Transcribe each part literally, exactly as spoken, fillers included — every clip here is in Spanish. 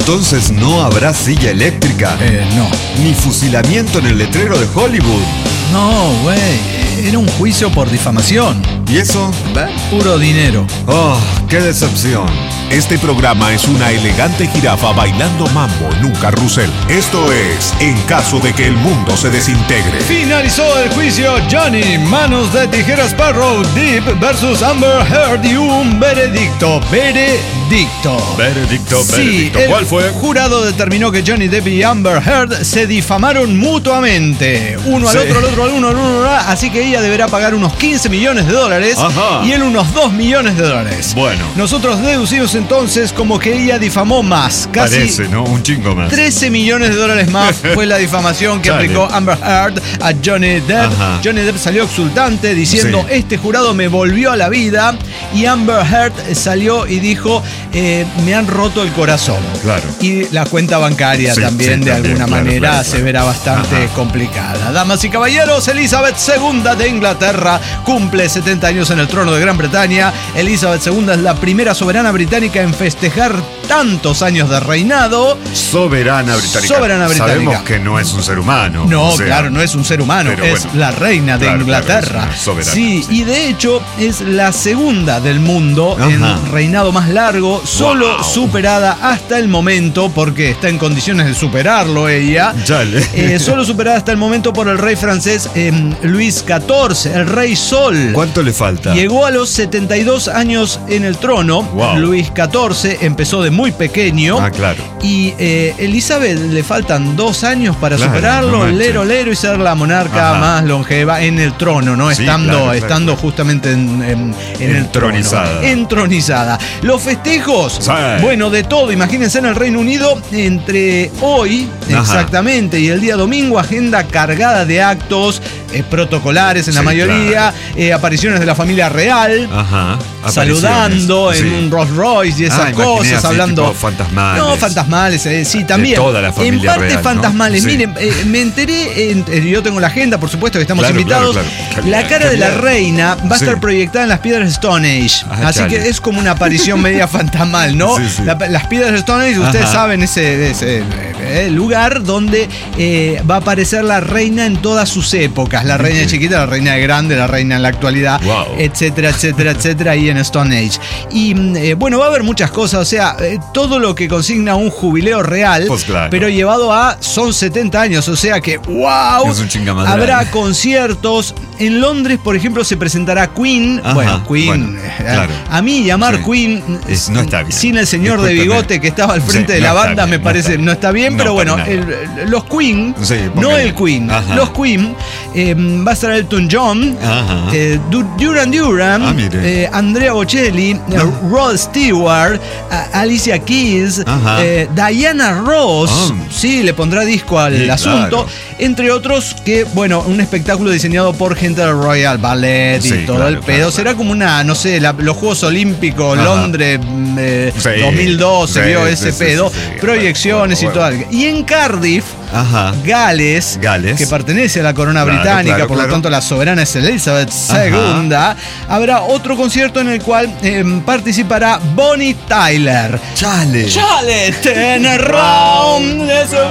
Entonces no habrá silla eléctrica. Eh, no. Ni fusilamiento en el letrero de Hollywood. No, güey. Era un juicio por difamación. ¿Y eso? ¿Ve? Puro dinero. Oh, qué decepción. Este programa es una elegante jirafa bailando mambo en un carrusel. Esto es En caso de que el mundo se desintegre. Finalizó el juicio Johnny Manos de Tijera Sparrow Deep versus Amber Heard y un veredicto. Veredicto. Veredicto, Sí, veredicto. ¿Cuál fue? El jurado determinó que Johnny Depp y Amber Heard se difamaron mutuamente. Uno al Sí. otro, al otro, al uno, al uno, al uno. Así que ella deberá pagar unos quince millones de dólares. Ajá. Y él unos dos millones de dólares. Bueno. Nosotros deducimos entonces como que ella difamó más. Casi Parece, ¿no? Un chingo más. trece millones de dólares más fue la difamación que Dale. aplicó Amber Heard a Johnny Depp. Ajá. Johnny Depp salió exultante diciendo, Sí. este jurado me volvió a la vida. Y Amber Heard salió y dijo, eh, me han roto el corazón. Claro. Y la cuenta bancaria Sí, también sí, de también, alguna claro, manera claro, se claro. verá bastante Ajá. complicada. Damas y caballeros, Elizabeth segunda de Inglaterra cumple setenta años en el trono de Gran Bretaña. Elizabeth segunda es la primera soberana británica en festejar tantos años de reinado. Soberana británica. Soberana británica. Sabemos que no es un ser humano. No, o sea, claro, no es un ser humano, pero es bueno. la reina de Claro, Inglaterra. claro, es una soberana, sí, sí. y de hecho es la segunda del mundo Ajá. en reinado más largo, solo Wow. superada hasta el momento, porque está en condiciones de superarlo ella. Chale. Eh, solo superada hasta el momento por el rey francés eh, Luis catorce, el rey Sol. ¿Cuánto le falta? Llegó a los setenta y dos años en el trono. Wow. Luis catorce empezó de muy pequeño. Ah, claro. Y eh, Elizabeth le faltan dos años para Claro, superarlo, no manches. lero, lero, y ser la monarca Ajá. más longeva en el trono, ¿no? Sí, estando claro, claro, estando claro. justamente en, en- en el trono. Entronizada. Entronizada. Los festejos. Sí. Bueno, de todo. Imagínense en el Reino Unido, entre hoy, Ajá. exactamente, y el día domingo, agenda cargada de actos eh, protocolares en la Sí, mayoría, eh, apariciones de la familia real. Ajá. Saludando Apariciones. en Sí. un Rolls Royce y esas Ah, imaginé cosas, así, hablando. tipo fantasmales. No, fantasmales, eh, sí, también. toda la familia En parte real, ¿no? fantasmales. Sí. Miren, eh, me enteré, en- eh, yo tengo la agenda, por supuesto que estamos Claro, invitados. claro, claro. Qué La bien, cara qué de la bien. reina va a Sí. estar proyectada en las piedras Stone Age. Ah, así chale. que es como una aparición media fantasmal, ¿no? Sí, sí. La- las piedras Stone Age, ustedes Ajá. saben, ese, ese eh, lugar donde eh, va a aparecer la reina en todas sus épocas. La reina chiquita, la reina grande, la reina en la actualidad, Wow. etcétera, etcétera, etcétera, ahí en Stone Age. Y mm, eh, bueno, va a haber muchas cosas, o sea, eh, todo lo que consigna un jubileo real, Pues claro. pero llevado a son setenta años, o sea que wow, Es un chingamadral. habrá conciertos. En Londres, por ejemplo, se presentará Queen. Ajá, bueno, Queen, bueno, eh, claro. a mí llamar Sí. Queen Es- no está bien. sin el señor de Discúlpeme. bigote que estaba al frente Sí, de la no está banda bien, me no parece está no está bien, No, pero bueno, para el- los Queen, Sí, no póngale. el Queen, Ajá. los Queen, eh, va a estar Elton John, Ajá. eh, Du- Duran Duran, Ah, mire. eh, Andrea Bocelli, eh, Rod Stewart, a- Alicia Keys, Ajá. eh, Diana Ross, Ah. sí, le pondrá disco al Sí, asunto, claro. entre otros que, bueno, un espectáculo diseñado por gente del Royal Ballet y Sí, todo claro, el pedo. claro, Será como una, no sé, la- los Juegos Olímpicos, Ajá. Londres, mm, eh, Sí, dos mil doce, sí, vio sí, ese sí, pedo, sí, sí. proyecciones Bueno, y todo. bueno. Y en Cardiff, Ajá. Gales, Gales. que pertenece a la corona Claro, británica, claro, por claro. lo tanto la soberana es Elizabeth segunda, habrá otro concierto en el cual eh, participará Bonnie Tyler. Chale. Chale, ten around,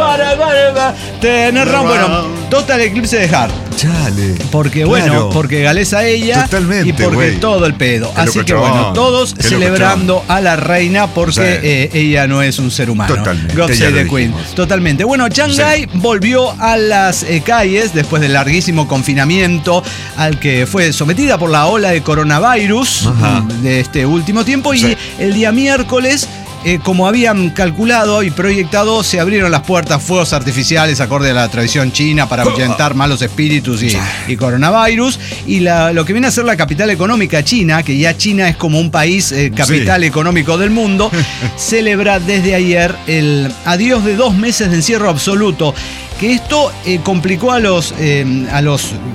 ten around. Bueno, Total Eclipse de Heart. Chale. Porque bueno, Claro. porque galesa ella Totalmente, y porque güey. todo el pedo. Qué Así que locochón, bueno, todos qué celebrando a la reina porque Sí. eh, ella no es un ser humano. Totalmente, God ya save lo the Queen. dijimos. Totalmente. Bueno, Shanghái volvió a las eh, calles después del larguísimo confinamiento al que fue sometida por la ola de coronavirus Ajá. de este último tiempo. Y Sí. el día miércoles, Eh, como habían calculado y proyectado, se abrieron las puertas, fuegos artificiales acorde a la tradición china para ahuyentar malos espíritus y, y coronavirus. Y la- lo que viene a ser la capital económica china, que ya China es como un país eh, capital Sí. económico del mundo, celebra desde ayer el adiós de dos meses de encierro absoluto. Que esto eh, complicó a los, eh, a los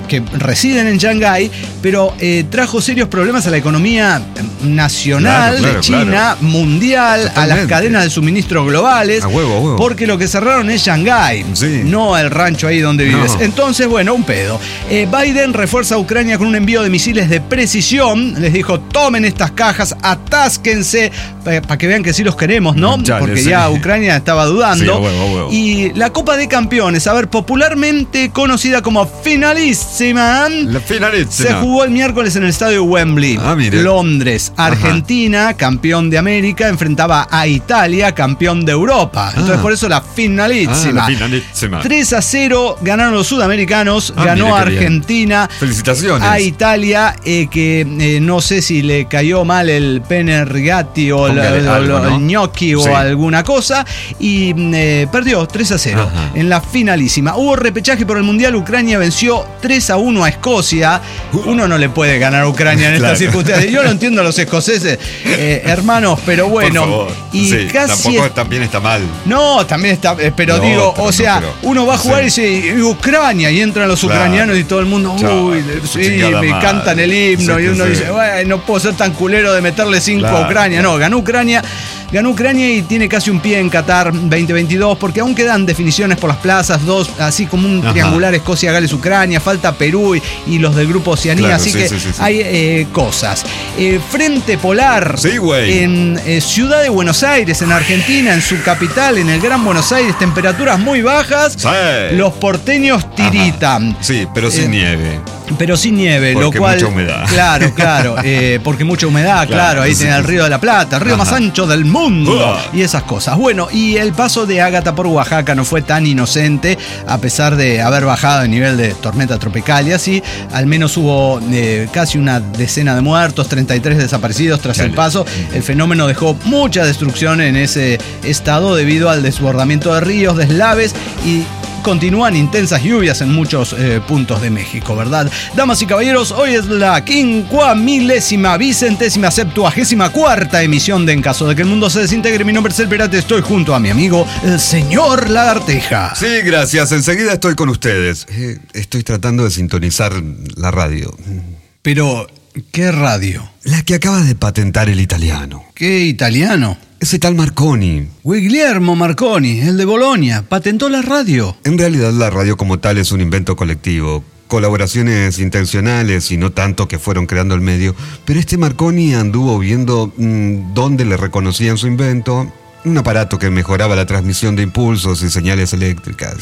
que residen en Shanghái, pero eh, trajo serios problemas a la economía nacional Claro, claro, de China, claro. mundial, a las Totalmente. cadenas de suministro globales. A huevo, a huevo. Porque lo que cerraron es Shanghái, Sí. no el rancho ahí donde vives. No. Entonces, bueno, un pedo. Eh, Biden refuerza a Ucrania con un envío de misiles de precisión. Les dijo, tomen estas cajas, atásquense, para que vean que sí los queremos, ¿no? Ya, Porque sí. ya Ucrania estaba dudando. Sí, a huevo, a huevo. Y la Copa de Campeones, a ver, popularmente conocida como Finalísima, La finalísima. se jugó el miércoles en el estadio Wembley, Ah, mire. Londres. Argentina, campeón de América, enfrentaba a Italia, campeón de Europa. Entonces, Ah. por eso la Ah, finalísima. la finalísima. tres a cero ganaron los sudamericanos, Ah, ganó mire qué bien. Argentina. Felicitaciones. A Italia, eh, que eh, no sé si le cayó mal el pene rigatti o el, Póngale o algo, el ¿no? gnocchi Sí. o alguna cosa, y eh, perdió tres a cero Ajá. en la finalísima. Hubo repechaje por el Mundial, Ucrania venció tres a uno a Escocia. Uno no le puede ganar a Ucrania en Claro. estas circunstancias. Yo lo entiendo a los escoceses, eh, hermanos, pero bueno. Por favor. Y Sí, casi tampoco es- también está mal. no, también está, eh, pero No, digo, pero o no, sea, pero- uno va a jugar sí. y dice "Y Ucrania", y entran los Claro. ucranianos y todo el mundo, Chao, uy, su sí, chingada me madre. cantan el himno, Sí, y sí, uno sí. dice, bueno, no puedo ser tan culero de meterle cinco a Claro, Ucrania. claro. No, ganó Ucrania, ganó Ucrania y tiene casi un pie en Qatar veinte veintidós, porque aún quedan definiciones por las plazas, dos, así como un Ajá. triangular Escocia, Gales, Ucrania, falta Perú y, y los del grupo Oceanía, Claro, así sí, que sí, sí, sí. hay eh, cosas. Eh, Frente Polar Sí, güey. en eh, Ciudad de Buenos Aires, en Argentina, en su capital, en el Gran Buenos Aires, temperaturas muy bajas. Sí. Los porteños tiritan. Ajá. Sí, pero sin Eh, nieve. Pero sin nieve, Porque lo cual. mucha humedad. Claro, claro. eh, porque mucha humedad, claro. Claro, Ahí sí, tiene el sí. Río de la Plata, el río Ajá. más ancho del mundo. Uah. Y esas cosas. Bueno, y el paso de Ágata por Oaxaca no fue tan inocente, a pesar de haber bajado el nivel de tormenta tropical y así. Al menos hubo eh, casi una decena de muertos, treinta y tres desaparecidos tras el Chale. paso. El fenómeno dejó mucha destrucción en ese estado debido al desbordamiento de ríos, deslaves y continúan intensas lluvias en muchos eh, puntos de México, ¿verdad? Damas y caballeros, hoy es la quincuamilésima, vicentésima, septuagésima cuarta emisión de En Caso de que el Mundo se Desintegre. Mi nombre es El Pirata, estoy junto a mi amigo, el señor Lagarteja. Sí, gracias. Enseguida estoy con ustedes. Eh, estoy tratando de sintonizar la radio. Pero, ¿qué radio? La que acaba de patentar el italiano. ¿Qué italiano? Ese tal Marconi. Guglielmo Marconi, el de Bolonia, patentó la radio. En realidad la radio como tal es un invento colectivo. Colaboraciones intencionales y no tanto que fueron creando el medio. Pero este Marconi anduvo viendo mmm, dónde le reconocían su invento. Un aparato que mejoraba la transmisión de impulsos y señales eléctricas.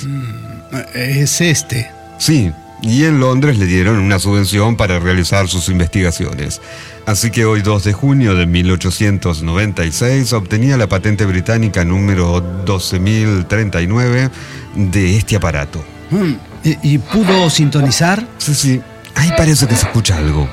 Es este. Sí, y en Londres le dieron una subvención para realizar sus investigaciones. Así que hoy, dos de junio de mil ochocientos noventa y seis, obtenía la patente británica número doce mil treinta y nueve de este aparato. Mm, ¿Y, y pudo sintonizar? Sí, sí, ahí parece que se escucha algo.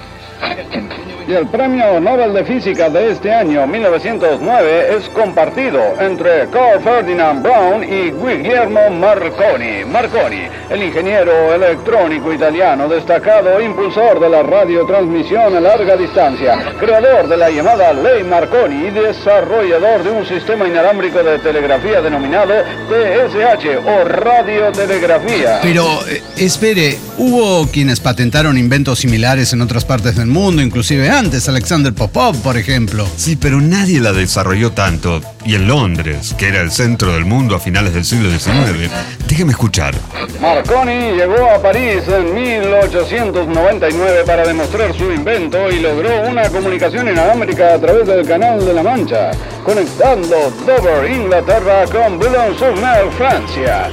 Y el premio Nobel de Física de este año, mil novecientos nueve, es compartido entre Carl Ferdinand Braun y Guglielmo Marconi. Marconi, el ingeniero electrónico italiano, destacado impulsor de la radiotransmisión a larga distancia, creador de la llamada Ley Marconi y desarrollador de un sistema inalámbrico de telegrafía denominado T S H o radiotelegrafía. Pero, eh, espere, hubo quienes patentaron inventos similares en otras partes del mundo, inclusive antes, Alexander Popov, por ejemplo. Sí, pero nadie la desarrolló tanto. Y en Londres, que era el centro del mundo a finales del siglo diecinueve, déjeme escuchar. Marconi llegó a París en mil ochocientos noventa y nueve para demostrar su invento y logró una comunicación inalámbrica a través del Canal de la Mancha, conectando Dover, Inglaterra, con Boulogne-sur-Mer, Francia.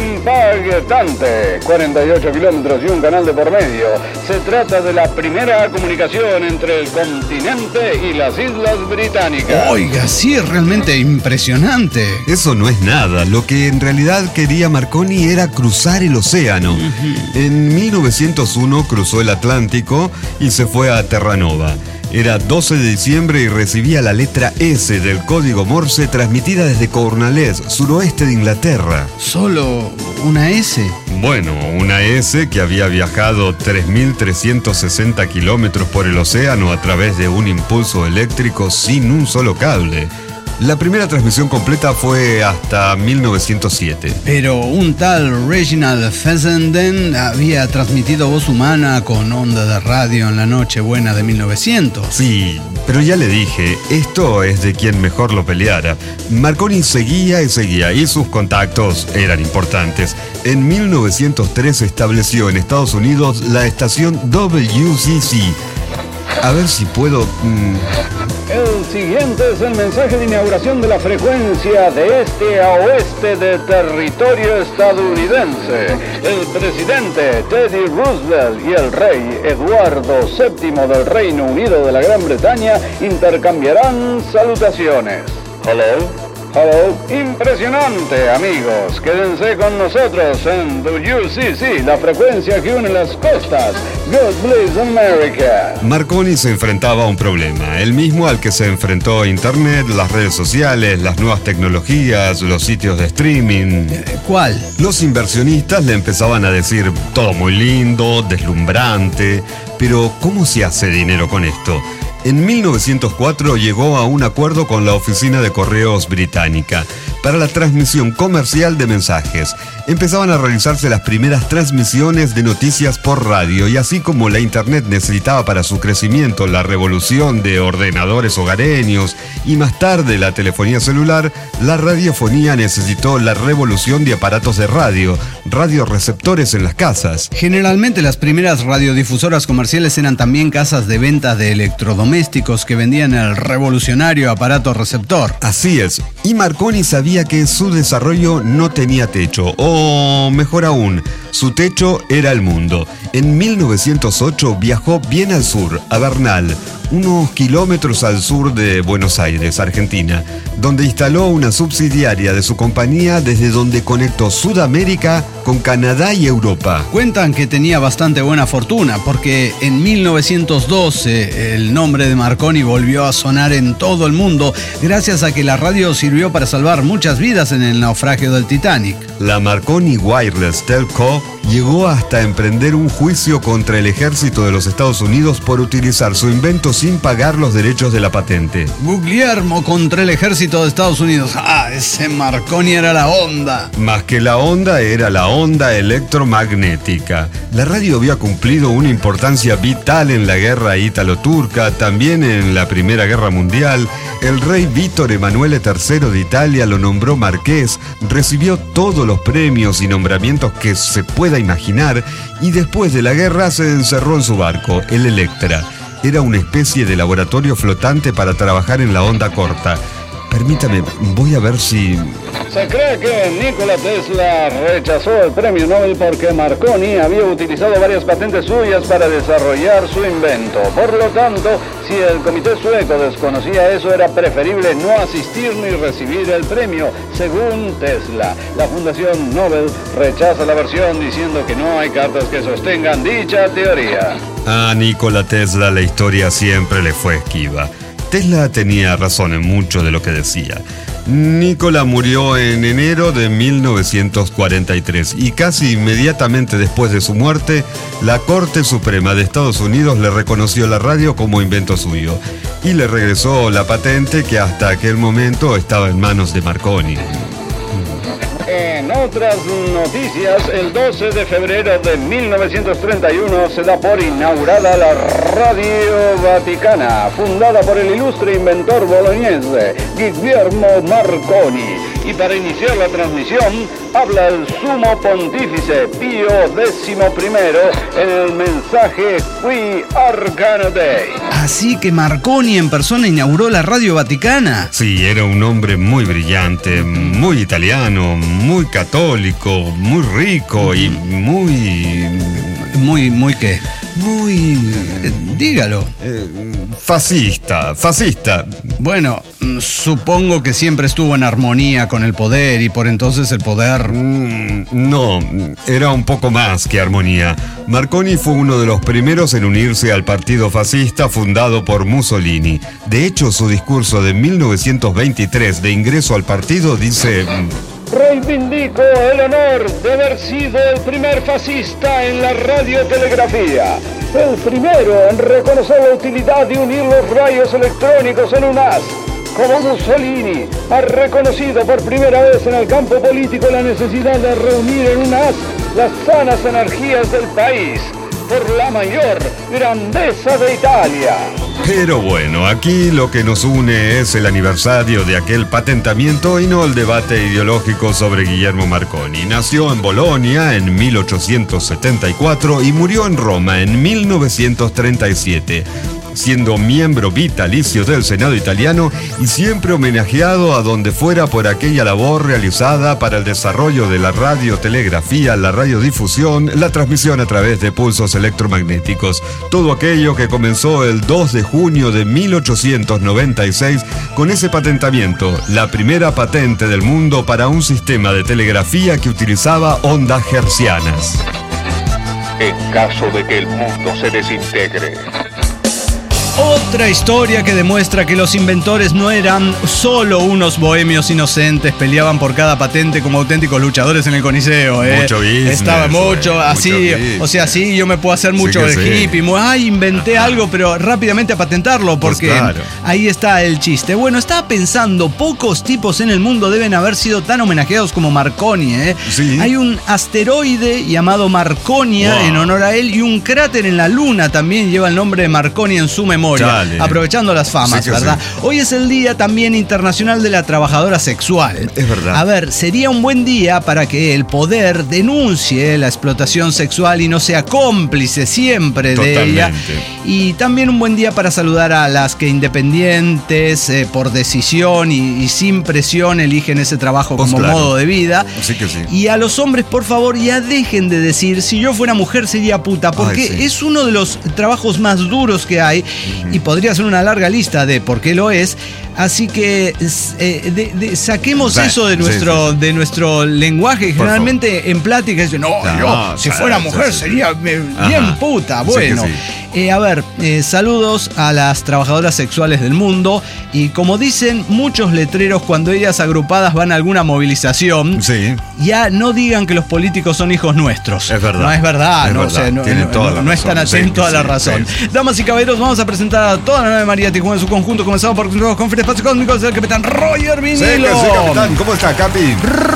Impactante, cuarenta y ocho kilómetros y un canal de por medio. Se trata de la primera comunicación entre el continente y las Islas Británicas. Oiga, sí, es realmente impresionante. Eso no es nada. Lo que en realidad quería Marconi era cruzar el océano. En mil novecientos uno cruzó el Atlántico y se fue a Terranova. Era doce de diciembre y recibía la letra S del código Morse transmitida desde Cornwallis, suroeste de Inglaterra. ¿Solo una S? Bueno, una S que había viajado tres mil trescientos sesenta kilómetros por el océano a través de un impulso eléctrico sin un solo cable. La primera transmisión completa fue hasta mil novecientos siete. Pero un tal Reginald Fessenden había transmitido voz humana con onda de radio en la Nochebuena de mil novecientos. Sí, pero ya le dije, esto es de quien mejor lo peleara. Marconi seguía y seguía y sus contactos eran importantes. En mil novecientos tres estableció en Estados Unidos la estación W C C. A ver si puedo... Mmm... El siguiente es el mensaje de inauguración de la frecuencia de este a oeste de territorio estadounidense. El presidente Teddy Roosevelt y el rey Eduardo séptimo del Reino Unido de la Gran Bretaña intercambiarán salutaciones. Hello. Hello. Impresionante, amigos. Quédense con nosotros en W C C, la frecuencia que une las costas. God bless America. Marconi se enfrentaba a un problema, el mismo al que se enfrentó Internet, las redes sociales, las nuevas tecnologías, los sitios de streaming. ¿Cuál? Los inversionistas le empezaban a decir todo muy lindo, deslumbrante, pero ¿cómo se hace dinero con esto? En mil novecientos cuatro llegó a un acuerdo con la Oficina de Correos Británica para la transmisión comercial de mensajes. Empezaban a realizarse las primeras transmisiones de noticias por radio y así como la Internet necesitaba para su crecimiento la revolución de ordenadores hogareños y más tarde la telefonía celular, la radiofonía necesitó la revolución de aparatos de radio, radioreceptores en las casas. Generalmente las primeras radiodifusoras comerciales eran también casas de venta de electrodomésticos que vendían el revolucionario aparato receptor. Así es, y Marconi sabía que su desarrollo no tenía techo, o mejor aún, su techo era el mundo. En mil novecientos ocho viajó bien al sur, a Bernal, unos kilómetros al sur de Buenos Aires, Argentina, donde instaló una subsidiaria de su compañía desde donde conectó Sudamérica con Canadá y Europa. Cuentan que tenía bastante buena fortuna, porque en mil novecientos doce el nombre de Marconi volvió a sonar en todo el mundo, gracias a que la radio sirvió para salvar muchas vidas en el naufragio del Titanic. La Marconi Wireless Telco llegó hasta emprender un juicio contra el ejército de los Estados Unidos por utilizar su invento sin pagar los derechos de la patente. Guglielmo contra el ejército de Estados Unidos. Ah, ese Marconi era la onda. Más que la onda, era la onda electromagnética. La radio había cumplido una importancia vital en la guerra ítalo-turca, también en la Primera Guerra Mundial. El rey Víctor Emanuele tercero de Italia lo nombró marqués, recibió todos los premios y nombramientos que se pueda imaginar y después de la guerra se encerró en su barco, el Electra. Era una especie de laboratorio flotante para trabajar en la onda corta. Permítame, voy a ver si... Se cree que Nikola Tesla rechazó el premio Nobel porque Marconi había utilizado varias patentes suyas para desarrollar su invento. Por lo tanto, si el comité sueco desconocía eso, era preferible no asistir ni recibir el premio, según Tesla. La Fundación Nobel rechaza la versión diciendo que no hay cartas que sostengan dicha teoría. A Nikola Tesla la historia siempre le fue esquiva. Tesla tenía razón en mucho de lo que decía. Nikola murió en enero de mil novecientos cuarenta y tres y casi inmediatamente después de su muerte, la Corte Suprema de Estados Unidos le reconoció la radio como invento suyo y le regresó la patente que hasta aquel momento estaba en manos de Marconi. En otras noticias, el doce de febrero de mil novecientos treinta y uno se da por inaugurada la Radio Vaticana, fundada por el ilustre inventor boloñese Guglielmo Marconi. Y para iniciar la transmisión, habla el sumo pontífice Pío décimo primero en el mensaje Qui Arcana Dei. Así que Marconi en persona inauguró la Radio Vaticana. Sí, era un hombre muy brillante, muy italiano, muy católico, muy rico y muy... Muy, muy qué. Muy... Eh, dígalo. Eh, fascista, fascista. Bueno, supongo que siempre estuvo en armonía con el poder y por entonces el poder... Mm, no, era un poco más que armonía. Marconi fue uno de los primeros en unirse al partido fascista fundado por Mussolini. De hecho, su discurso de mil novecientos veintitrés de ingreso al partido dice... Reivindico el honor de haber sido el primer fascista en la radiotelegrafía. El primero en reconocer la utilidad de unir los rayos electrónicos en un haz. como Mussolini ha reconocido por primera vez en el campo político la necesidad de reunir en una haz las sanas energías del país por la mayor grandeza de Italia. Pero bueno, aquí lo que nos une es el aniversario de aquel patentamiento y no el debate ideológico sobre Guillermo Marconi. Nació en Bolonia en mil ochocientos setenta y cuatro y murió en Roma en mil novecientos treinta y siete. Siendo miembro vitalicio del Senado italiano y siempre homenajeado a donde fuera por aquella labor realizada para el desarrollo de la radiotelegrafía, la radiodifusión, la transmisión a través de pulsos electromagnéticos. Todo aquello que comenzó el dos de junio de mil ochocientos noventa y seis con ese patentamiento, la primera patente del mundo para un sistema de telegrafía que utilizaba ondas hertzianas. En caso de que el mundo se desintegre. Otra historia que demuestra que los inventores no eran solo unos bohemios inocentes, peleaban por cada patente como auténticos luchadores en el Coliseo. ¿eh? Mucho business. Estaba mucho, eh, así, mucho o sea, sí, yo me puedo hacer mucho sí de sí. hippie, muy, ay, inventé algo, pero rápidamente a patentarlo, porque Pues claro. ahí está el chiste. Bueno, estaba pensando, pocos tipos en el mundo deben haber sido tan homenajeados como Marconi. ¿eh? Sí. Hay un asteroide llamado Marconia Wow. en honor a él y un cráter en la Luna también lleva el nombre de Marconi en su memoria. Dale. Aprovechando las famas, Sí que ¿verdad? sí. Hoy es el Día también internacional de la trabajadora sexual. Es verdad. A ver, sería un buen día para que el poder denuncie la explotación sexual y no sea cómplice siempre de ella. Totalmente. Y también un buen día para saludar a las que independientes, eh, por decisión y, y sin presión eligen ese trabajo Pues como claro. modo de vida. Sí que sí. Y a los hombres, por favor, ya dejen de decir, si yo fuera mujer sería puta, porque Ay, sí. es uno de los trabajos más duros que hay y podría ser una larga lista de por qué lo es. Así que eh, de, de, saquemos Sí, eso de sí, nuestro, sí, sí. de nuestro lenguaje. Por Generalmente en plática dicen, no, No, yo, si sí, fuera sí, mujer sí, sí. sería eh, Ajá. bien puta. Sí que Bueno, sí. eh, a ver, eh, saludos a las trabajadoras sexuales del mundo. Y como dicen muchos letreros cuando ellas agrupadas van a alguna movilización, Sí. ya no digan que los políticos son hijos nuestros. Es verdad. No es verdad, Es no, verdad. O sea, no, Tienen no- toda no- la no razón. están Sí, atentos a la sí, razón. sí. Damas y caballeros, vamos a presentar a toda la nueva María Tijuana en su conjunto, comenzado por los Conferencia Espacio Cósmicos del capitán Roger Sí, Vinilo. que sí, capitán. ¿Cómo está, Capi?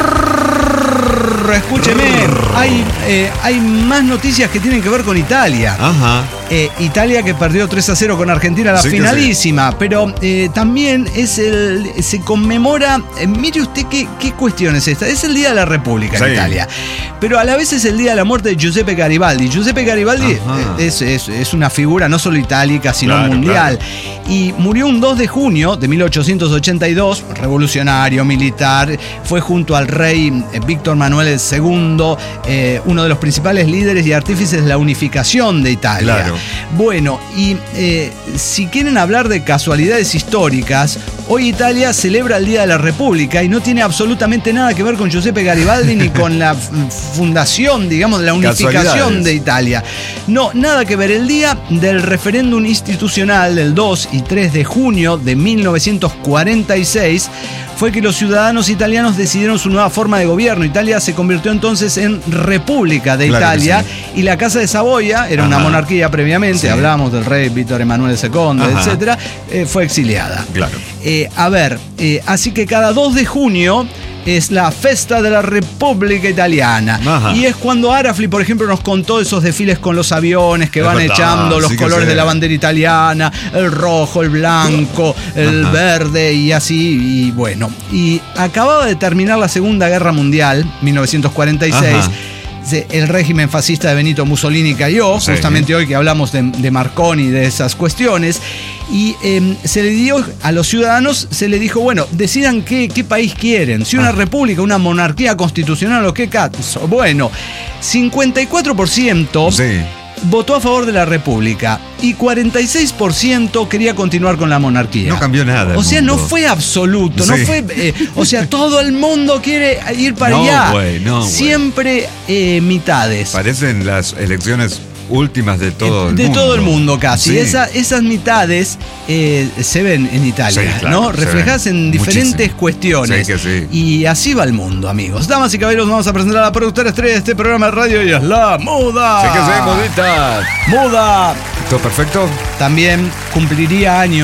Escúcheme, hay, eh, hay más noticias que tienen que ver con Italia. Ajá. Eh, Italia que perdió tres a cero con Argentina la Sí que finalísima, pero eh, también es el se conmemora, eh, mire usted qué, qué cuestión es esta, es el Día de la República en Sí. Italia, pero a la vez es el Día de la muerte de Giuseppe Garibaldi. Giuseppe Garibaldi Ajá. eh, es, es, es una figura no solo itálica, sino Claro, mundial, y murió un dos de junio de mil ochocientos ochenta y dos, revolucionario, militar, fue junto al rey eh, Víctor Manuel segundo, eh, uno de los principales líderes y artífices de la unificación de Italia. Claro. Bueno, y eh, si quieren hablar de casualidades históricas, hoy Italia celebra el Día de la República y no tiene absolutamente nada que ver con Giuseppe Garibaldi ni con la f- fundación, digamos, de la unificación Casualidades. de Italia. No, nada que ver. El día del referéndum institucional del dos y tres de junio de mil novecientos cuarenta y seis fue que los ciudadanos italianos decidieron su nueva forma de gobierno. Italia se convirtió entonces en República de Claro que Italia sí. y la Casa de Saboya, era una Ajá. monarquía previamente, Sí. hablábamos del rey Víctor Emanuele segundo, Ajá. etcétera, eh, fue exiliada. Claro. Eh, a ver, eh, así que cada dos de junio es la Festa de la República Italiana. Ajá. Y es cuando Arafli, por ejemplo, nos contó esos desfiles con los aviones que Es van verdad, echando los sí que colores sí. de la bandera italiana, el rojo, el blanco, el Ajá. verde y así, y bueno. Y acababa de terminar la Segunda Guerra Mundial, mil novecientos cuarenta y seis. Ajá. Se- El régimen fascista de Benito Mussolini cayó, Sí. justamente hoy que hablamos de, de Marconi, de esas cuestiones, y eh, se le dio a los ciudadanos, se le dijo, bueno, decidan qué, qué país quieren, si una Ah. república, una monarquía constitucional o qué caso. Bueno, cincuenta y cuatro por ciento Sí. votó a favor de la república y cuarenta y seis por ciento quería continuar con la monarquía. No cambió nada el O sea, no mundo. fue absoluto, no Sí. fue, eh, o sea, todo el mundo quiere ir para No, allá. güey, no, güey. Siempre eh, mitades. Parecen las elecciones últimas de todo el de mundo. todo el mundo casi. Sí. Esa- esas mitades eh, se ven en Italia, Sí, claro, ¿no? se Reflejadas ven. en diferentes Muchísimo. cuestiones. Sí, que sí. Y así va el mundo, amigos. Damas y caballeros, vamos a presentar a la productora estrella de este programa de radio y es la Muda. Sí que sí, modita. Muda. ¿Todo perfecto? También cumpliría años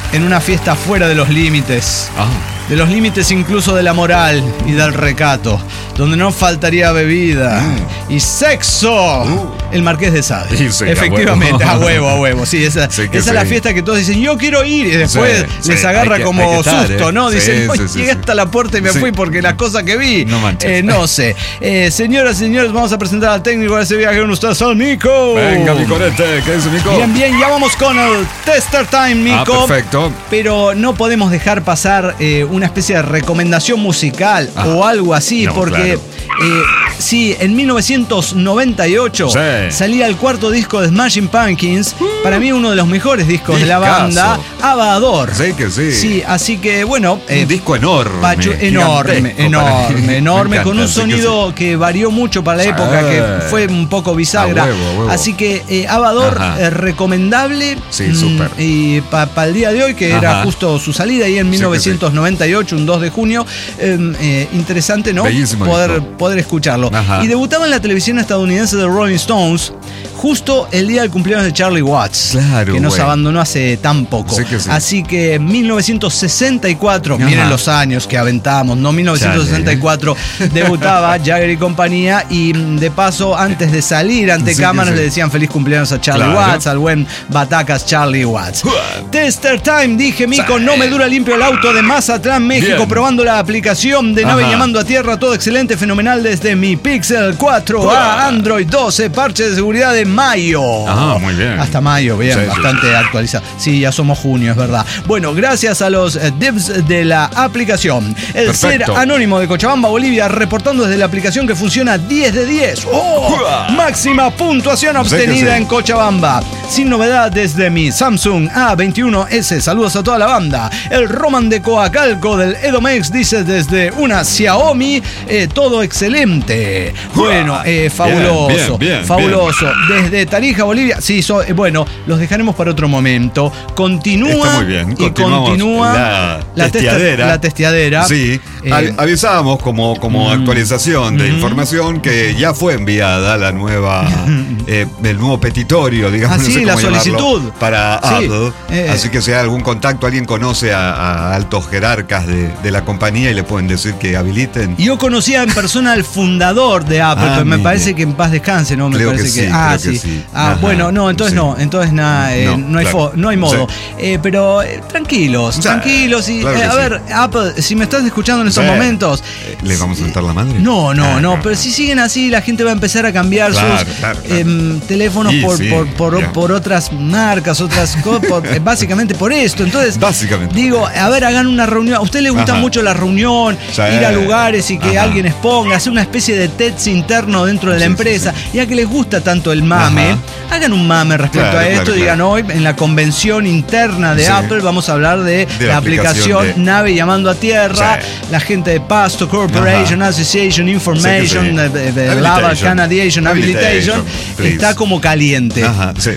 en una fiesta fuera de los límites. Ah. De los límites incluso de la moral y del recato, donde no faltaría bebida mm. y sexo. Uh. El Marqués de Sade. Sí, sí, efectivamente, a huevo. a huevo, a huevo. Sí, esa, sí esa sí. es la fiesta que todos dicen, yo quiero ir, y después sí, les sí. agarra que, como estar, susto, ¿eh? ¿no? Dicen, sí, sí, llegué sí, hasta sí. la puerta y me sí. fui porque las cosas que vi. No manches. Eh, no sé. Eh, señoras y señores, vamos a presentar al técnico de ese viaje con ustedes, al Nico. Venga, mi corete, ¿qué dice Nico? Bien, bien, ya vamos con el Tester Time, Nico. Ah, perfecto. Pero no podemos dejar pasar eh, una especie de recomendación musical ah, o algo así, no, porque claro. eh, sí, en mil novecientos noventa y ocho sí. salía el cuarto disco de Smashing Pumpkins, uh, para mí uno de los mejores discos Discazo. de la banda, Avador. Sí que sí. Sí, así que bueno, eh, un disco enorme, Pacho, enorme, enorme, enorme, con un sonido que, que varió mucho para la sí. época, que fue un poco bisagra. A huevo, a huevo. Así que eh, Avador eh, recomendable. Sí, súper. Y para pa el día de hoy, que Ajá. era justo su salida ahí en mil novecientos noventa y ocho, sí, sí. un dos de junio, eh, eh, interesante, ¿no? Bellísimo poder, poder escucharlo. Ajá. Y debutaba en la televisión estadounidense de Rolling Stones justo el día del cumpleaños de Charlie Watts, claro, que nos bueno. abandonó hace tan poco. Sí que sí. Así que en mil novecientos sesenta y cuatro, Ajá. miren los años que aventamos, ¿no? mil novecientos sesenta y cuatro Chale. debutaba Jagger y compañía, y de paso, antes de salir ante sí cámaras, sí. le decían feliz cumpleaños a Charlie claro. Watts, al buen Batacas Charlie Watts. Tester Time, dije Mico, no me dura limpio el auto de Mazatlán, México, Bien. probando la aplicación de Nave Ajá. llamando a tierra, todo excelente, fenomenal desde mi Pixel cuatro a Android doce, parche de seguridad de mayo. Ah, muy bien. Hasta mayo, bien, sí, bastante sí. actualizado. Sí, ya somos junio, es verdad. Bueno, gracias a los eh, devs de la aplicación. El Perfecto. Ser Anónimo de Cochabamba, Bolivia, reportando desde la aplicación que funciona diez de diez. ¡Oh! Máxima puntuación obtenida sí, sí. en Cochabamba. Sin novedad desde mi Samsung A veintiuno ese. Saludos a toda la banda. El Roman de Coacalco del Edomex dice desde una Xiaomi, eh, todo excelente. Bueno, eh, fabuloso. Bien, bien, bien, fabuloso. Bien. Desde Tarija, Bolivia. Sí, so, eh, bueno, los dejaremos para otro momento. Continúa. Está muy bien. Y continúa la, la testeadera. La testeadera. Sí. Eh, avisábamos como, como mm, actualización de mm, información que ya fue enviada la nueva, eh, el nuevo petitorio, digamos. Ah, sí, no sé la solicitud. Para sí, Apple. Eh, Así que si hay algún contacto, alguien conoce a, a altos jerarcas de, de la compañía y le pueden decir que habiliten. Yo conocía en persona al fundador de Apple, ah, pero me mire. parece que en paz descanse, ¿no? Me creo parece que, que, sí, ah, creo sí. que sí. Ah, Ajá, bueno, no, entonces sí. no, entonces nada, eh, no, no, hay claro. no hay modo. Sí. Eh, pero eh, tranquilos, o sea, tranquilos. Y, claro eh, a sí. ver, Apple, si me estás escuchando en estos sí. momentos. ¿Le vamos a sentar la madre? No, no, ah, no, no, pero no. si siguen así, la gente va a empezar a cambiar claro, sus claro, claro. Eh, teléfonos sí, por, sí, por, por, yeah. por otras marcas, otras cosas, básicamente por esto. Entonces, básicamente. digo, a ver, hagan una reunión. A usted le gusta Ajá. mucho la reunión, sí. ir a lugares y que Ajá. alguien exponga, hacer una especie de T E D S interno dentro de la sí, empresa. Sí, sí. Ya que les gusta tanto el mame, Ajá. hagan un mame respecto claro, a esto. Claro, digan, claro. hoy en la convención interna de sí. Apple vamos a hablar de, de la, la aplicación, aplicación de... Nave llamando a tierra. Sí. La gente de Pasto Corporation, Ajá. Association, Information, sí, sí. de, de Lava Canadiation, Habilitation, Habilitation está como caliente. Ajá, sí.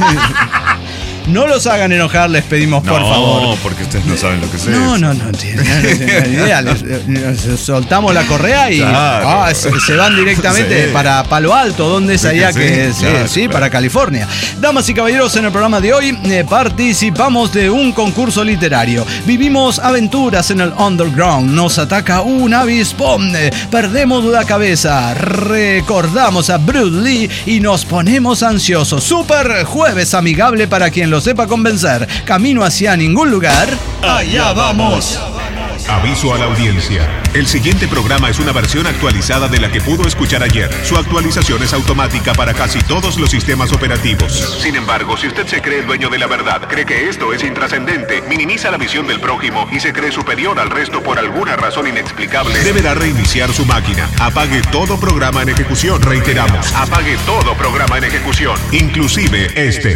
No los hagan enojar, les pedimos, no, por favor. No, porque ustedes no saben lo que es. No, no, no, no tienen idea. Les, les soltamos la correa y claro. ah, se, se van directamente sí. para Palo Alto, donde es sí, allá que, que sí, claro, sí claro. para California. Damas y caballeros, en el programa de hoy eh, participamos de un concurso literario. Vivimos aventuras en el underground. Nos ataca un avispón. Eh, perdemos la cabeza. Recordamos a Bruce Lee y nos ponemos ansiosos. Super jueves amigable para quien lo sepa convencer. Camino hacia ningún lugar. Allá vamos. Aviso a la audiencia. El siguiente programa es una versión actualizada de la que pudo escuchar ayer. Su actualización es automática para casi todos los sistemas operativos. Sin embargo, si usted se cree el dueño de la verdad, cree que esto es intrascendente, minimiza la visión del prójimo y se cree superior al resto por alguna razón inexplicable, deberá reiniciar su máquina. Apague todo programa en ejecución. Reiteramos, apague todo programa en ejecución, inclusive este.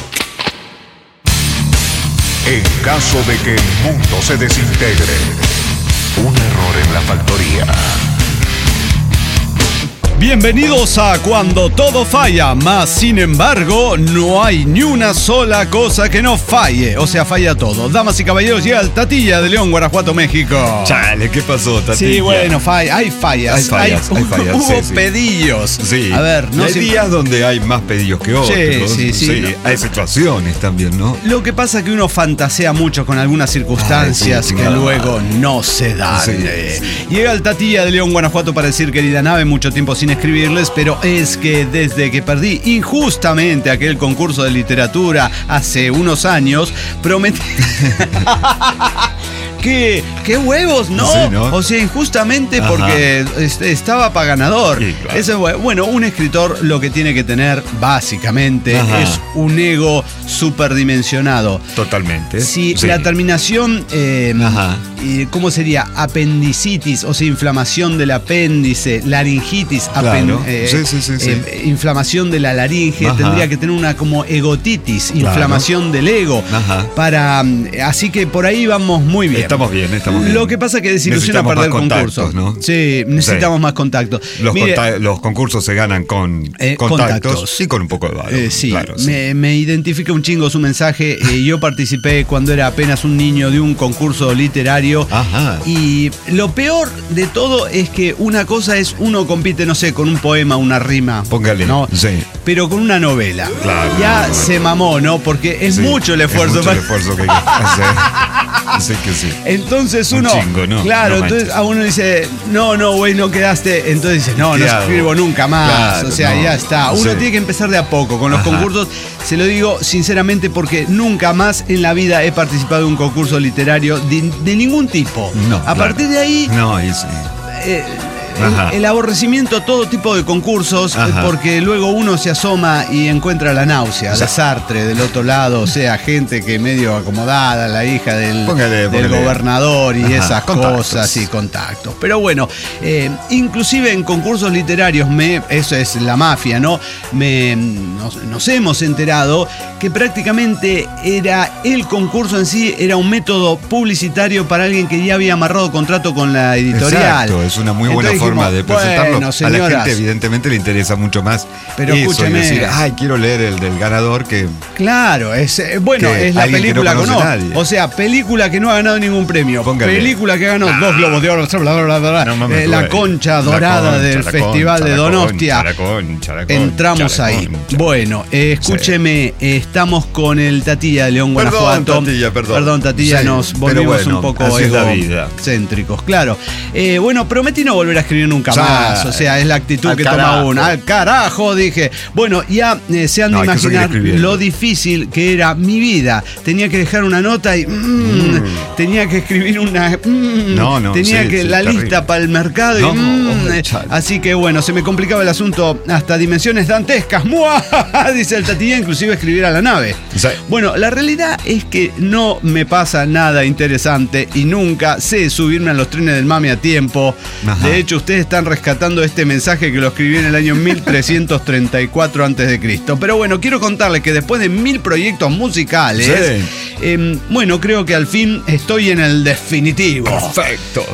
En caso de que el mundo se desintegre, un error en la factoría. Bienvenidos a Cuando Todo Falla, más sin embargo, no hay ni una sola cosa que no falle, o sea, falla todo. Damas y caballeros, llega el Tatilla de León, Guanajuato, México. Chale, ¿qué pasó, Tatilla? Sí, bueno, falla, hay fallas. Hay fallas, hay, hay fallas. Hubo sí, sí. pedillos. Sí. A ver, no hay sé. días donde hay más pedidos que otros. Sí, sí, sí. sí. Hay situaciones también, ¿no? Lo que pasa es que uno fantasea mucho con algunas circunstancias Ay, sí, que claro. luego no se dan. Sí, Eh, sí. Llega el Tatilla de León, Guanajuato para decir, querida nave, mucho tiempo sin escribirles, pero es que desde que perdí injustamente aquel concurso de literatura hace unos años, prometí... ¿Qué, ¿Qué huevos? No. Sí, ¿no? O sea, injustamente Ajá. porque este, estaba para ganador. Sí, claro. Eso, bueno, un escritor lo que tiene que tener básicamente Ajá. es un ego superdimensionado. Totalmente. Si Sí. la terminación, eh, Ajá. eh, ¿cómo sería? Apendicitis, o sea, inflamación del apéndice, laringitis, Claro. apen- eh, Sí, sí, sí, sí. eh, inflamación de la laringe, Ajá. tendría que tener una como egotitis, Claro. inflamación del ego. Ajá. Para, mm, así que por ahí vamos muy bien. Estamos bien, estamos bien. Lo que pasa es que desilusiona Necesitamos perder más concursos. contactos, ¿no? Sí, necesitamos Sí. más contacto. Los, Mire, conta- los concursos se ganan con Eh, contactos, contactos. y con un poco de valor. Eh, sí, claro, sí. Me, me identifica un chingo su mensaje. Eh, yo participé cuando era apenas un niño de un concurso literario. Ajá. Y lo peor de todo es que una cosa es uno compite, no sé, con un poema, una rima. Póngale, ¿no? sí. Pero con una novela. Claro. Ya se mamó, ¿no? Porque es Sí, mucho el esfuerzo. Es mucho el esfuerzo que hay que hacer. Así que sí. Entonces Un uno, chingo, ¿no? claro, No entonces manches. a uno dice, no, no, güey, no quedaste. Entonces dice, no, no ¿Qué hago? escribo nunca más. Claro, o sea, no. ya está. Uno Sí. tiene que empezar de a poco con los Ajá. concursos. Se lo digo sinceramente porque nunca más en la vida he participado de un concurso literario de, de ningún tipo. No, a claro. partir de ahí, No, y sí. eh, Ajá. el, el aborrecimiento a todo tipo de concursos, Ajá. eh, porque luego uno se asoma y encuentra la náusea, O sea, la Sartre del otro lado, o sea, gente que medio acomodada, la hija del, Póngale, del póngale. gobernador y Ajá, esas contactos. cosas y contactos. Pero bueno, eh, inclusive en concursos literarios, me, eso es la mafia, ¿no? Me, nos, nos hemos enterado que prácticamente era el concurso en sí, era un método publicitario para alguien que ya había amarrado contrato con la editorial. Exacto, es una muy buena Entonces forma dijimos, de presentarlo. bueno, a la señoras, gente evidentemente le interesa mucho más Pero eso, y escúcheme. decir, ay, quiero leer el del ganador que... claro, es eh, bueno, Que es la alguien que película no con conoce no. a nadie. O sea, película que no ha ganado ningún premio. Póngale. Película que ganó dos globos de oro, bla, bla, bla, bla, No mames, eh, la güey. concha La dorada concha, del la Festival concha, de la Donostia. concha, la concha, la concha, Entramos la ahí. concha. Bueno, eh, escúcheme, eh, estamos con el Tatilla de León, Perdón, Guanajuato. Tatilla, perdón. Perdón, Tatilla, Sí, nos pero volvimos bueno, un poco así es la vida. egocéntricos, claro. Eh, bueno, prometí no volver a escribir nunca O sea, más. O sea, es la actitud al que carajo. toma uno. Al carajo, dije. Bueno, ya eh, se han de No, hay que seguir imaginar escribiendo. lo difícil que era mi vida. Tenía que dejar una nota y mm, tenía que escribir una. mm, No, no, tenía sí, que sí, la terrible. lista para el mercado y. No, mm, hombre, eh, chale. así que bueno, se me complicaba el asunto hasta dimensiones dantescas. ¡Mua! Dice el Tatilla, inclusive escribir a la nave. Sí. Bueno, la realidad es que no me pasa nada interesante y nunca sé subirme a los trenes del mame a tiempo. Ajá. De hecho, ustedes están rescatando este mensaje que lo escribí en el año mil trescientos treinta y cuatro antes de Cristo. Pero bueno, quiero contarles que después de mil proyectos musicales, Sí. eh, bueno, creo que al fin estoy en el definitivo. Perfecto.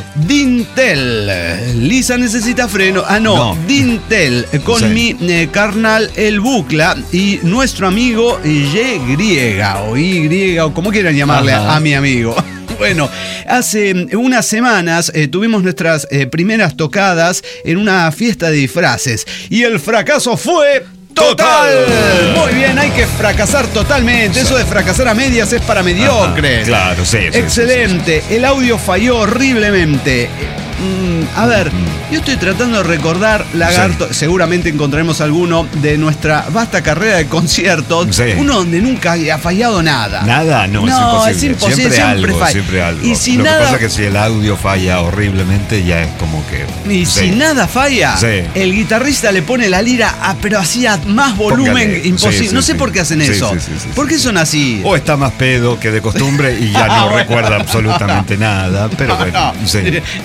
Dintel, Lisa necesita freno. Ah, no, No. Dintel, con Sí. mi eh, carnal El Bucla y nuestro amigo Y o Y, o como quieran llamarle Ajá. a mi amigo. Bueno, hace unas semanas eh, tuvimos nuestras eh, primeras tocadas en una fiesta de disfraces y el fracaso fue total. Total. Muy bien, hay que fracasar totalmente. Eso de fracasar a medias es para mediocres. Ajá, claro, sí, sí, Excelente. El audio falló horriblemente. Eh, mm, a ver, yo estoy tratando de recordar, Lagarto, Sí. seguramente encontraremos alguno de nuestra vasta carrera de conciertos, Sí. uno donde nunca ha fallado nada. Nada, no, No, es es imposible. imposible, Siempre, siempre algo, falla. siempre algo. Y si Lo nada- que pasa es que si el audio falla horriblemente, ya es como que... Y sí. si nada falla, Sí. el guitarrista le pone la lira, a, pero hacía más volumen, Póngale. imposible. Sí, sí, no sé sí. por qué hacen Sí, eso. sí, sí, sí, ¿Por qué son así? O está más pedo que de costumbre y ya no Ah, bueno. recuerda absolutamente nada, pero bueno, No, sí. Yo no quiero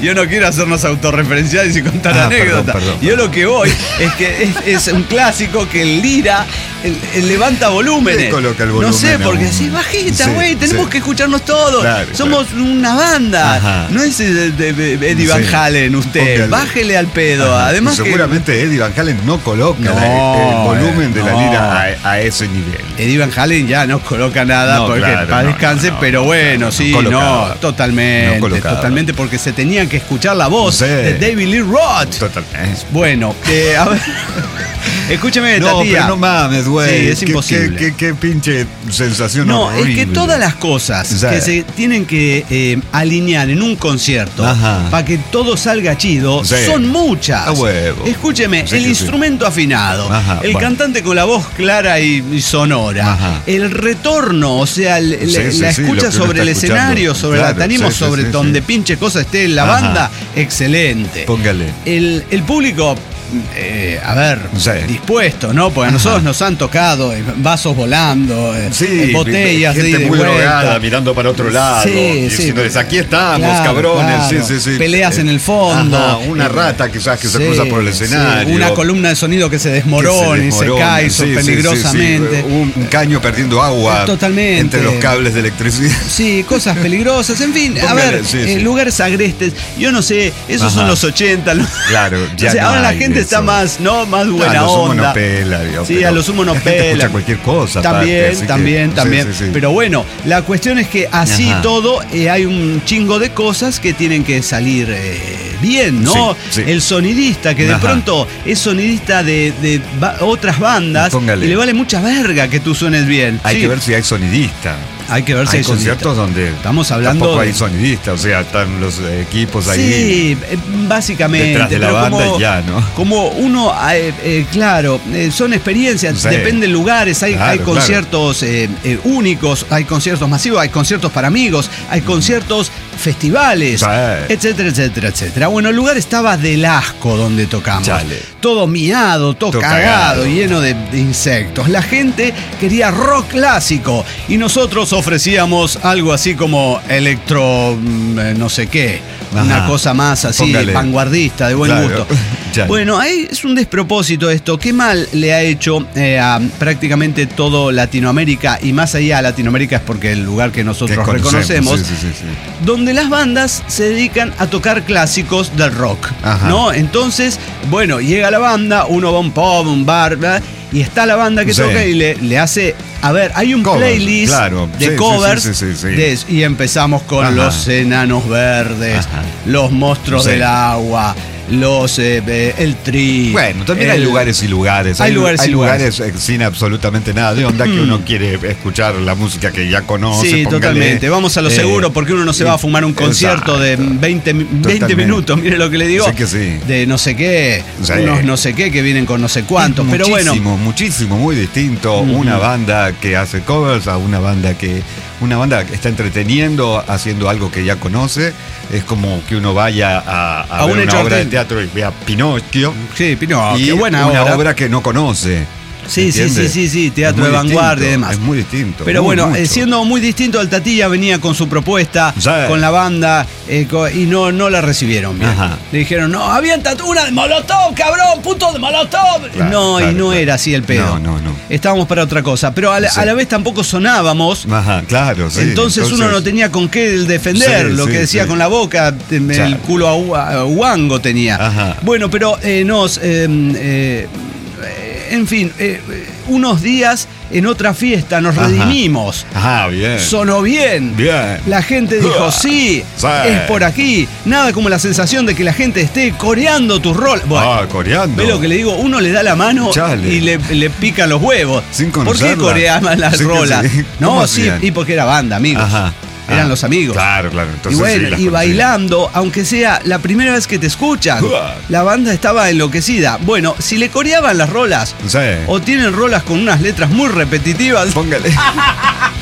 quiero hacernos autorreferenciales y contar Ah, anécdotas. perdón, perdón, Yo perdón. lo que voy es que es, es un clásico que el Lira el, el levanta volúmenes. ¿Qué coloca el No volumen sé, a porque un- así bajita, Sí, güey. Tenemos sí. que escucharnos todos. Claro, Somos una banda. Ajá. No es de, de- de Eddie Van Sí. Halen usted. Póngale. Bájele al pedo. Ajá. Además Y que seguramente Eddie Van Halen no coloca No, la- el volumen de la no. lira a, a ese nivel. Eddie Van Halen ya no coloca nada No, porque claro, para no, descanse, no, no, pero no, bueno, no, sí, no no, colocaba. totalmente, No colocaba. totalmente, porque se tenían que escuchar la voz Sí. de David Lee Roth. Totalmente. Bueno, eh, a ver, escúcheme, No, Tatía. pero no mames, güey. Sí, es Qué- imposible. Qué, qué- qué pinche sensación No, horrible. es que todas las cosas Sí. que se tienen que eh, alinear en un concierto Ajá. para que todo salga chido Sí. son muchas. A huevo. Escúcheme, Sí el que sí. instrumento afinado, Ajá, el bueno. cantante con la voz clara y, y sonora, Ajá. el retorno, o sea, el- Sí, el- sí, la sí, escucha lo que uno sobre el está escuchando. escenario, sobre Claro, la tarima, sí, sí, sobre sí, donde sí. pinche cosa esté la Ajá. banda, excelente. Póngale. El, el público, eh, a ver, Sí. dispuesto, ¿no? Porque a Ajá. nosotros nos han tocado eh, vasos volando, eh, Sí, eh, botellas de gente ida y muy vuelta. drogada mirando para otro lado, Sí, sí. diciéndoles aquí estamos, Claro, cabrones, claro. sí, sí, sí. Peleas en el fondo. Ajá, una Eh, rata quizás que se sí, cruza por el sí. escenario. Una columna de sonido que se que desmorona y se desmorona. cae Sí, sí, sí, peligrosamente. sí. Un, un caño perdiendo agua Totalmente. entre los cables de electricidad. Sí, cosas peligrosas, en fin, a Póngale, ver, sí, eh, sí. lugares agrestes, yo no sé, esos Ajá. son los ochenta. ¿no? Claro, ya O sea, no ahora la hay gente está eso. más, ¿no? Más buena a lo sumo onda. no pela, digo, Sí, pero a lo sumo no la gente pela. escucha cualquier cosa. También, aparte, así que- también, sí, también. sí, sí. Pero bueno, la cuestión es que así Ajá. todo eh, hay un chingo de cosas que tienen que salir eh, bien, ¿no? Sí, sí. El sonidista que de Ajá. pronto es sonidista de, de ba- otras bandas Póngale. y le vale mucha verga que tú suenes bien. Hay Sí, que ver si hay sonidista. hay que ver si Hay hay sonidista. conciertos donde Estamos hablando tampoco de- hay sonidista, o sea, están los eh, equipos ahí. Sí, eh, básicamente. detrás de la pero banda como, y ya, ¿no? Como uno, eh, eh, claro, eh, son experiencias, Sí. depende de lugares, hay, Claro, hay claro. conciertos eh, eh, únicos, hay conciertos masivos, hay conciertos para amigos, hay conciertos festivales, Sí. etcétera, etcétera, etcétera. Bueno, el lugar estaba del asco donde tocamos. Chale. Todo miado, todo, Todo cagado, cagado. lleno de, de insectos. La gente quería rock clásico y nosotros ofrecíamos algo así como electro, mm, eh, no sé qué, una Ajá. cosa más así Póngale. vanguardista, de buen Claro. gusto. Ya. Bueno, ahí es un despropósito esto. Qué mal le ha hecho eh, a prácticamente todo Latinoamérica y más allá de Latinoamérica es porque el lugar que Que nosotros conocemos, reconocemos, sí, sí, sí, sí. donde las bandas se dedican a tocar clásicos del rock, Ajá. ¿no? Entonces, bueno, llega la banda, uno va a un pub, un bar, bla, y está la banda que Sí. toca y le, le hace, a ver, hay un Covers, playlist claro. de Sí, sí, covers sí, sí, sí, sí. de- y empezamos con Ajá. los enanos verdes, Ajá. los monstruos Sí. del agua, los eh, eh, el tri. Bueno, también hay el- lugares y lugares. Hay lugares hay y lugares. lugares eh, sin absolutamente nada de onda que uno quiere escuchar la música que ya conoce. Sí, póngale, totalmente. Vamos a lo eh, seguro porque uno no se va a fumar un concierto de exacto. veinte, mi- veinte Totalmente. minutos, mire lo que le digo. Sí que sí. De no sé qué, Sí. unos no sé qué que vienen con no sé cuántos. Es Pero bueno, muchísimo, muchísimo, muy distinto Ujú. una banda que hace covers a una banda que una banda que está entreteniendo, haciendo algo que ya conoce. Es como que uno vaya a, a A ver un una hecho obra de artístico. teatro y vea Pinocchio. sí, Pino, y qué buena una obra. obra que no conoce. Sí, sí, ¿entiende? sí, sí, sí, teatro Es muy de vanguardia y distinto, demás. Es muy distinto. Pero muy, bueno, eh, mucho. siendo muy distinto, el Tatilla venía con su propuesta, Sí. con la banda, eh, co- y no, no la recibieron bien. Ajá. Le dijeron, no, avienta una de Molotov, cabrón, puto de Molotov. Claro, no, y claro, no claro. era así el pedo. No, no, no. Estábamos para otra cosa. Pero a la, Sí. a la vez tampoco sonábamos. Ajá, claro, sí. entonces, uno no tenía con qué defender Sí, lo sí, que decía sí. con la boca, te- el Claro. culo a, ua- a guango tenía. Ajá. Bueno, pero eh, nos, eh, eh, en fin, eh, unos días en otra fiesta nos Ajá. redimimos. Ajá, bien. Sonó bien. Bien. La gente dijo, sí, Sí. es por aquí. Nada como la sensación de que la gente esté coreando tus rol. Bueno, Ah, coreando. ve lo que le digo, uno le da la mano Chale. y le, le pica los huevos. Sin ¿Por qué conocerla. coreaban las Sí que rolas? sí. No, ¿Cómo sí, hacían? y porque era banda, amigos. Ajá. Eran Ah, los amigos. Claro, claro. Y Entonces, bueno, sí, las y conocía. bailando, aunque sea la primera vez que te escuchan, Uah. la banda estaba enloquecida. Bueno, si le coreaban las rolas Sí. o tienen rolas con unas letras muy repetitivas, Póngale.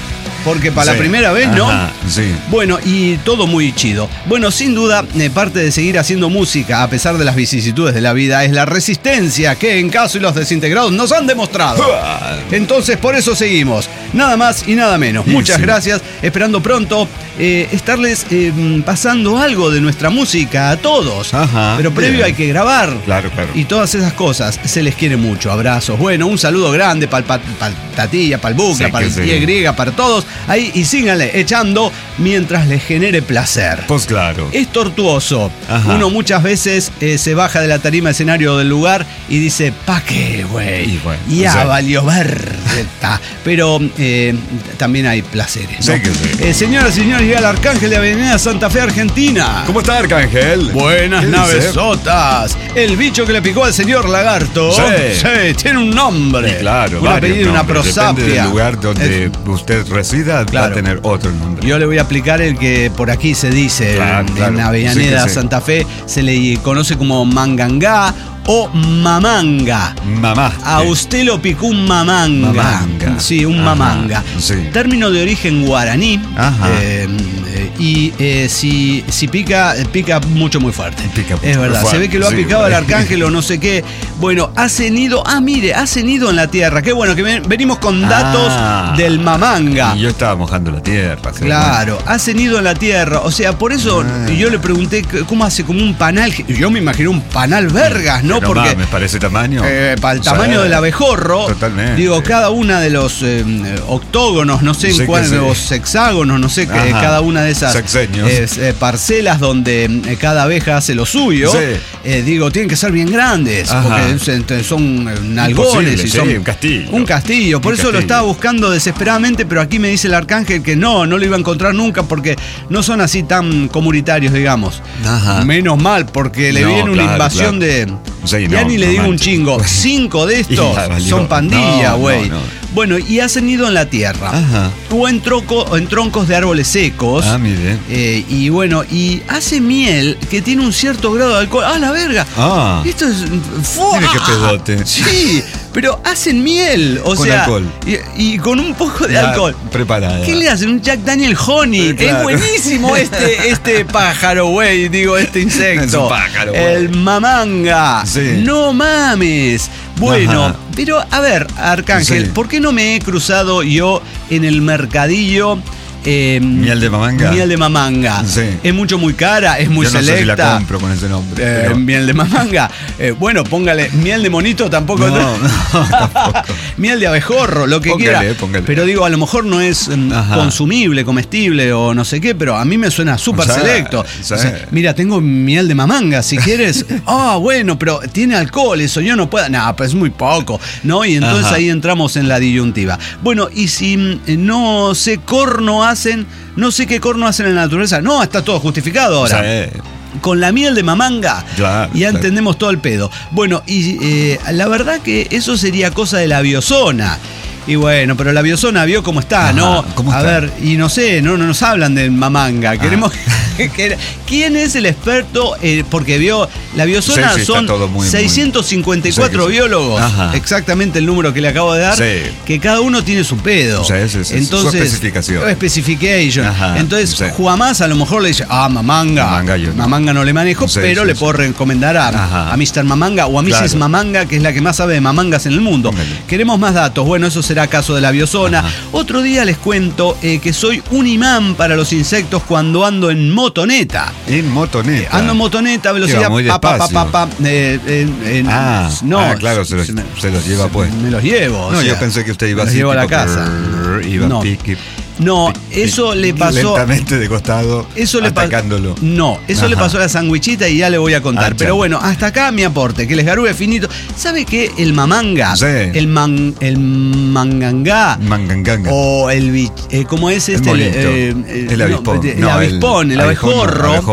porque para Sí. la primera vez, ¿no? Ajá, sí. Bueno, y todo muy chido. Bueno, sin duda, eh, parte de seguir haciendo música a pesar de las vicisitudes de la vida es la resistencia que en Caso y los Desintegrados nos han demostrado. Entonces, por eso seguimos. Nada más y nada menos. Y Muchas sí. gracias. Esperando pronto eh, estarles eh, pasando algo de nuestra música a todos. Ajá, Pero previo bien. hay que grabar. Claro, claro. Y todas esas cosas. Se les quiere mucho. Abrazos. Bueno, un saludo grande para el Tatilla, para el Bucla, Sí, para que el sí. Y griega, para todos. Ahí y síganle echando mientras les genere placer. Pues claro. Es tortuoso. Ajá. Uno muchas veces eh, se baja de la tarima escenario del lugar y dice, ¿pa' qué, güey? Y bueno, Ya o sea- valió verta. Pero eh, también hay placeres, ¿no? Sí que sí. Eh, señoras y señores, llega el Arcángel de Avenida Santa Fe, Argentina. ¿Cómo está, Arcángel? Buenas ¿Qué dice? navesotas. El bicho que le picó al señor Lagarto. Sí. Sí, tiene un nombre. Y claro, un varios apellido, una nombres. Depende prosapia. del lugar donde Es- usted resida, va Claro. a tener otro nombre. Yo le voy a aplicar el que por aquí se dice Claro, en, claro. en Avellaneda, Sí que sí. Santa Fe, se le conoce como mangangá o mamanga. Mamá. A usted lo picó un mamanga. Mamanga. Sí, un Ajá, mamanga. sí. Término de origen guaraní. Ajá. eh, eh, y eh, si, si pica, pica mucho, muy fuerte. Pica es muy verdad. fuerte, Se ve que lo ha sí, picado el güey. arcángel o no sé qué. Bueno, ha cenido. Ah, mire, ha cenido en la tierra. Qué bueno que ven- venimos con datos Ah. del mamanga. Y yo estaba mojando la tierra. sí, Claro, ha cenido en la tierra. O sea, por eso Ah. yo le pregunté c- cómo hace como un panal. Yo me imaginé un panal vergas, ¿no? Pero Porque mames, para ese tamaño. eh, para el O sea, tamaño del abejorro, Totalmente. digo, cada una de los eh, octógonos, no sé en Sí que cuáles, sí. los hexágonos, no sé, que Ajá. cada una de esas Sexenios. eh, eh, parcelas donde eh, cada abeja hace lo suyo, Sí. eh, digo, tienen que ser bien grandes, Ajá. porque son, son eh, nalgones Imposible, y sí, son un castillo. Un castillo, por Un eso lo castillo. estaba buscando desesperadamente, pero aquí me dice el arcángel que no, no lo iba a encontrar nunca porque no son así tan comunitarios, digamos. Ajá. Menos mal, porque le No, viene una claro, invasión claro. de... Sí, ya no, ni le no digo un manches. chingo. Cinco de estos Y ya valió. son pandilla, No, güey. no, no. Bueno, y ha cenido en la tierra. Ajá. O en, tronco- o en troncos de árboles secos. Ah, mire. Eh, y bueno, y hace miel que tiene un cierto grado de alcohol. ¡Ah, la verga! Ah. Esto es. ¡Fua! Mire qué pedote. Sí, pero hacen miel. O Con sea. alcohol. Y, y con un poco de Ya alcohol. Preparada. ¿Qué le hacen? Un Jack Daniel Honey. Eh, claro. Es buenísimo este, este pájaro, güey. Digo, este insecto. Es un pájaro, güey. El mamanga. Sí. No mames. Bueno, Ajá. pero a ver, Arcángel, Sí. ¿por qué no me he cruzado yo en el mercadillo? eh, Miel de mamanga. Miel de mamanga. Sí. Es mucho, muy cara, es muy Yo no selecta. sé si la compro con ese nombre. Eh, pero- Miel de mamanga. Eh, bueno, póngale miel de monito tampoco. No, no, tampoco. Miel de abejorro, lo que Póngale, quiera. póngale. Pero digo, a lo mejor no es mm, Ajá. consumible, comestible o no sé qué, pero a mí me suena súper Sí, selecto. sí. O sea, mira, tengo miel de mamanga, si quieres. Ah, bueno, pero tiene alcohol, eso yo no puedo. No, pues es muy poco, ¿no? Y entonces Ajá. ahí entramos en la disyuntiva. Bueno, y si mm, no sé corno hacen, no sé qué corno hacen en la naturaleza. No, está todo justificado ahora. Sí. Con la miel de mamanga, Claro, ya claro. entendemos todo el pedo. Bueno, y eh, la verdad que eso sería cosa de la biosona. Y bueno, pero la biosona vio cómo está, Ajá, ¿no? ¿cómo A está? ver, y no sé, no, no nos hablan del mamanga. Queremos que, que- ¿quién es el experto? Eh, porque vio, la biosona Sí, sí, está son todo muy, muy- seiscientos cincuenta y cuatro Sí, que sí. biólogos, Ajá. exactamente el número que le acabo de dar, Sí. que cada uno tiene su pedo. Sí, sí, sí, sí, Entonces, su especificación. Specification. Ajá, Entonces, sí. Juamás a lo mejor le dice, ah, mamanga. Mamanga yo no. Mamanga no le manejo, Sí, pero sí, le sí. puedo recomendar a, Ajá. a mister Mamanga o a missus Claro. Mamanga, que es la que más sabe de mamangas en el mundo. Póngale. Queremos más datos. Bueno, eso será caso de la biosona. Ajá. Otro día les cuento eh, que soy un imán para los insectos cuando ando en motoneta. En motoneta. Ando en motoneta, velocidad va muy pa, pa, pa, despacio. pa, pa, eh, eh, eh, Ah, no, ah, claro, se los, me- se los lleva pues. me los llevo. o No, sea, yo pensé que usted iba me los así. llevo a la tipo, casa. brrr, Iba No. piqui, No, piqui, eso le pasó. Lentamente de costado. Eso le pasó. atacándolo. No, eso le Ajá. pasó a la sandwichita y ya le voy a contar. Ah, Pero chao. bueno, hasta acá mi aporte, que les garúe finito. ¿Sabe qué? El mamanga, Sí. el man, el mangangá, Manganganga. o el bi- eh, ¿cómo es este? El monito. eh, eh, El no, avispón. el No, avispón, el, el avispón, no, abejorro. abejorro.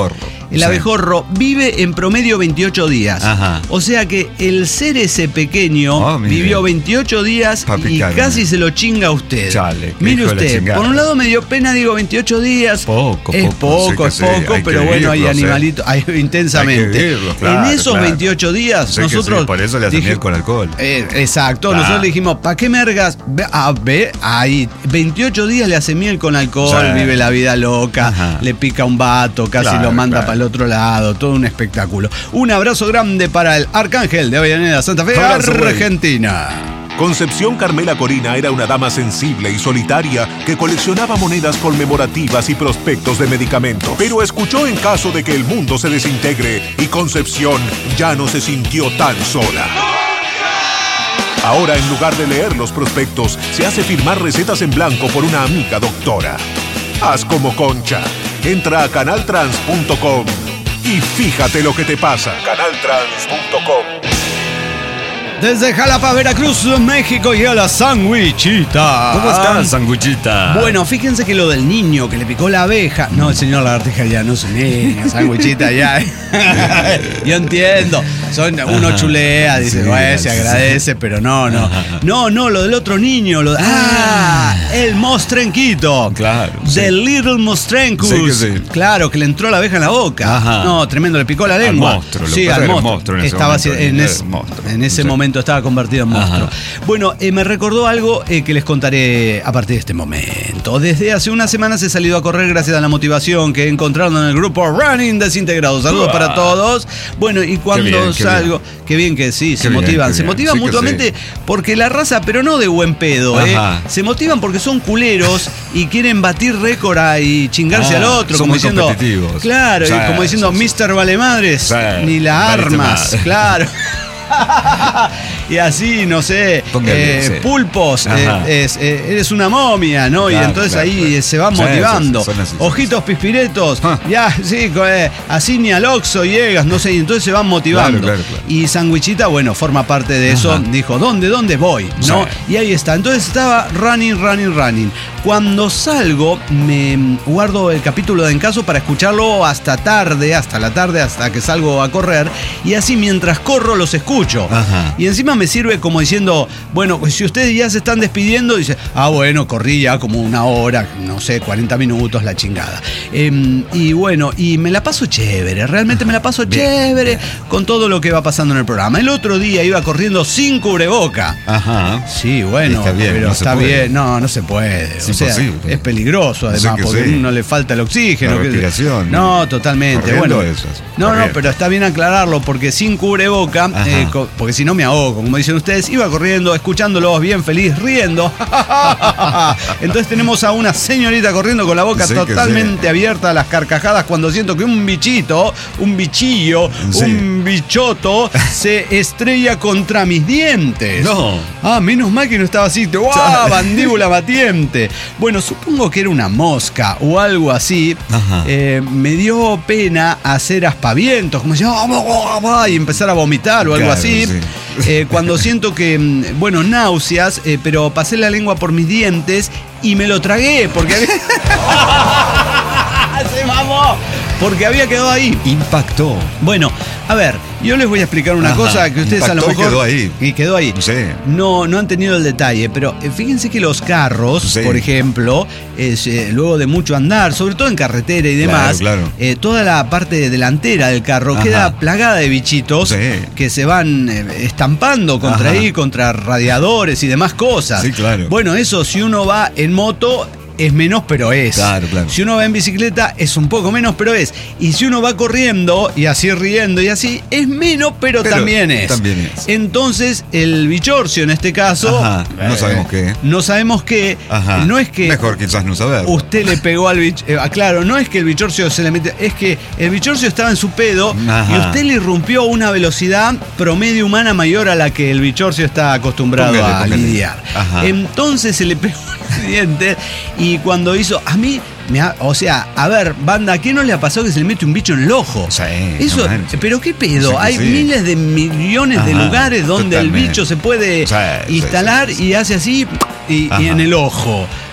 el Sí. abejorro vive en promedio veintiocho días. Ajá. O sea que el ser ese pequeño Oh, mire. vivió veintiocho días Pa' y picarme. casi se lo chinga a usted. Chale, qué Mire hijo de la usted, chingada. por un lado me dio pena, digo veintiocho días. Poco, es poco, poco, sí es que sí, poco, hay que pero bueno, hay vivirlos, ¿eh? animalitos, hay, intensamente. Hay que vivirlos, claro, en esos claro. veintiocho días, Sí que nosotros. sí, por eso le hacen dije- miel con alcohol. Eh, exacto, Claro. nosotros le dijimos, ¿para qué mergas? Ve, ah, ve, ahí, veintiocho días le hace miel con alcohol, Sí. vive la vida loca, Ajá. le pica un vato, casi Claro, lo manda claro. para el otro lado, todo un espectáculo. Un abrazo grande para el Arcángel de Avellaneda, Santa Fe, Abrazo, güey. Argentina. Concepción Carmela Corina era una dama sensible y solitaria que coleccionaba monedas conmemorativas y prospectos de medicamentos. Pero escuchó en caso de que el mundo se desintegre y Concepción ya no se sintió tan sola. Ahora, en lugar de leer los prospectos, se hace firmar recetas en blanco por una amiga doctora. Haz como Concha. Entra a canal trans punto com y fíjate lo que te pasa. canal trans punto com. Desde Jalapa, Veracruz, México, y a la sandwichita. ¿Cómo estás, sanguchita? Bueno, fíjense que lo del niño que le picó la abeja. No, el señor Lagartija ya no es un niño, sandwichita ya. Yo entiendo. Son, uno Ajá. chulea, dice, Sí, bueno, se sí. agradece, pero no, no. No, no, lo del otro niño. Lo, ah, el mostrenquito. Claro, The sí. Little Mostrencus. Sí que sí. Claro, que le entró la abeja en la boca. Ajá. No, tremendo, le picó la Al lengua. monstruo, lo Sí, que pasa al era un monstruo. monstruo en ese Estaba momento, así- en, era es- un monstruo. en ese Sí. momento estaba convertido en monstruo. Ajá. Bueno, eh, me recordó algo eh, que les contaré a partir de este momento. Desde hace unas semanas he salido a correr gracias a la motivación que he encontrado en el grupo Running Desintegrado. Saludos para todos. Bueno, y cuando bien, qué salgo, qué bien que sí, se Qué bien, motivan. qué Se bien. motivan Sí que mutuamente porque la raza, pero no de buen pedo, ¿eh? Ajá. Se motivan porque son culeros y quieren batir récord y chingarse Ah, al otro. son Como muy diciendo, competitivos. claro, Sí, y como diciendo, sí, sí. mister Valemadres, Sí, ni la valete armas. madre. Claro. Y así, no sé, Póngale, eh, sí. pulpos, eh, Ajá. es, eh, eres una momia, ¿no? y Claro, entonces claro, ahí claro. se van Sí, motivando. sí, sí, son así, son Ojitos pispiretos, Ah. ya, sí, co- eh, así ni al Oxxo llegas, no sé, y entonces se van motivando. Claro, claro, claro. Y Sandwichita, bueno, forma parte de eso, Ajá. dijo, ¿dónde, dónde voy? ¿No? Sí. Y ahí está. Entonces estaba running, running, running. Cuando salgo, me guardo el capítulo de En Caso para escucharlo hasta tarde, hasta la tarde, hasta que salgo a correr. Y así mientras corro los escucho. Ajá. Y encima me sirve como diciendo, bueno, pues si ustedes ya se están despidiendo, dice, ah, bueno, corrí ya como una hora, no sé, cuarenta minutos, la chingada. Em, y bueno, y me la paso chévere, realmente me la paso Bien, chévere bien. con todo lo que va pasando en el programa. El otro día iba corriendo sin cubreboca. Ajá. Sí, bueno, Está bien, pero no se está puede. bien, no, no se puede. Es o sea, imposible. es peligroso además, Sí que porque sí. a uno le falta el oxígeno. La que- respiración. No, totalmente. Corriendo Bueno, eso es, no, no, corriendo. pero está bien aclararlo, porque sin cubreboca, Ajá. eh, co- porque si no me ahogo, como dicen ustedes, iba corriendo, escuchándolos bien feliz, riendo. Entonces tenemos a una señorita corriendo con la boca Sí que totalmente abierta a las carcajadas cuando siento que un bichito, un bichillo, Sí. un bichoto se estrella contra mis dientes. No. Ah, menos mal que no estaba así, ¡guau! Mandíbula batiente. Bueno, supongo que era una mosca o algo así. Ajá. Eh, me dio pena hacer aspavientos, como decir, "Ah, ah, ah", y empezar a vomitar o algo Claro, así. sí. Eh, cuando siento que, mm, bueno, náuseas, eh, pero pasé la lengua por mis dientes y me lo tragué porque había... ¡Se mamó! Porque había quedado ahí. Impactó. Bueno, a ver, yo les voy a explicar una Ajá, cosa que ustedes a lo impactó y mejor... quedó ahí. Y quedó ahí. Sí. No, no han tenido el detalle, pero eh, fíjense que los carros, Sí. por ejemplo, es, eh, luego de mucho andar, sobre todo en carretera y demás, Claro, claro. eh, toda la parte delantera del carro Ajá. queda plagada de bichitos Sí. que se van eh, estampando contra Ajá. ahí, contra radiadores y demás cosas. Sí, claro. Bueno, eso si uno va en moto es menos, pero es. Claro, claro. Si uno va en bicicleta es un poco menos, pero es. Y si uno va corriendo y así riendo y así, es menos, pero, Pero también es. también es. Entonces, el bichorcio en este caso. Ajá, no eh, sabemos qué. No sabemos qué. Ajá. No es que. Mejor quizás no saber. Usted le pegó al bichorcio. claro, no es que el bichorcio se le mete. Es que el bichorcio estaba en su pedo Ajá. y usted le irrumpió a una velocidad promedio humana mayor a la que el bichorcio está acostumbrado Póngale, a póngale. lidiar. Ajá. Entonces se le pegó el diente y cuando hizo. A mí. Me ha- o sea, a ver, banda, ¿a quién no le ha pasado que se le mete un bicho en el ojo? Sí, Eso, no manches. pero qué pedo, Sí que hay sí. miles de millones de Ajá, lugares donde el totalmente. bicho se puede Sí, sí, instalar sí, sí. y hace así y, y Ajá. en el ojo.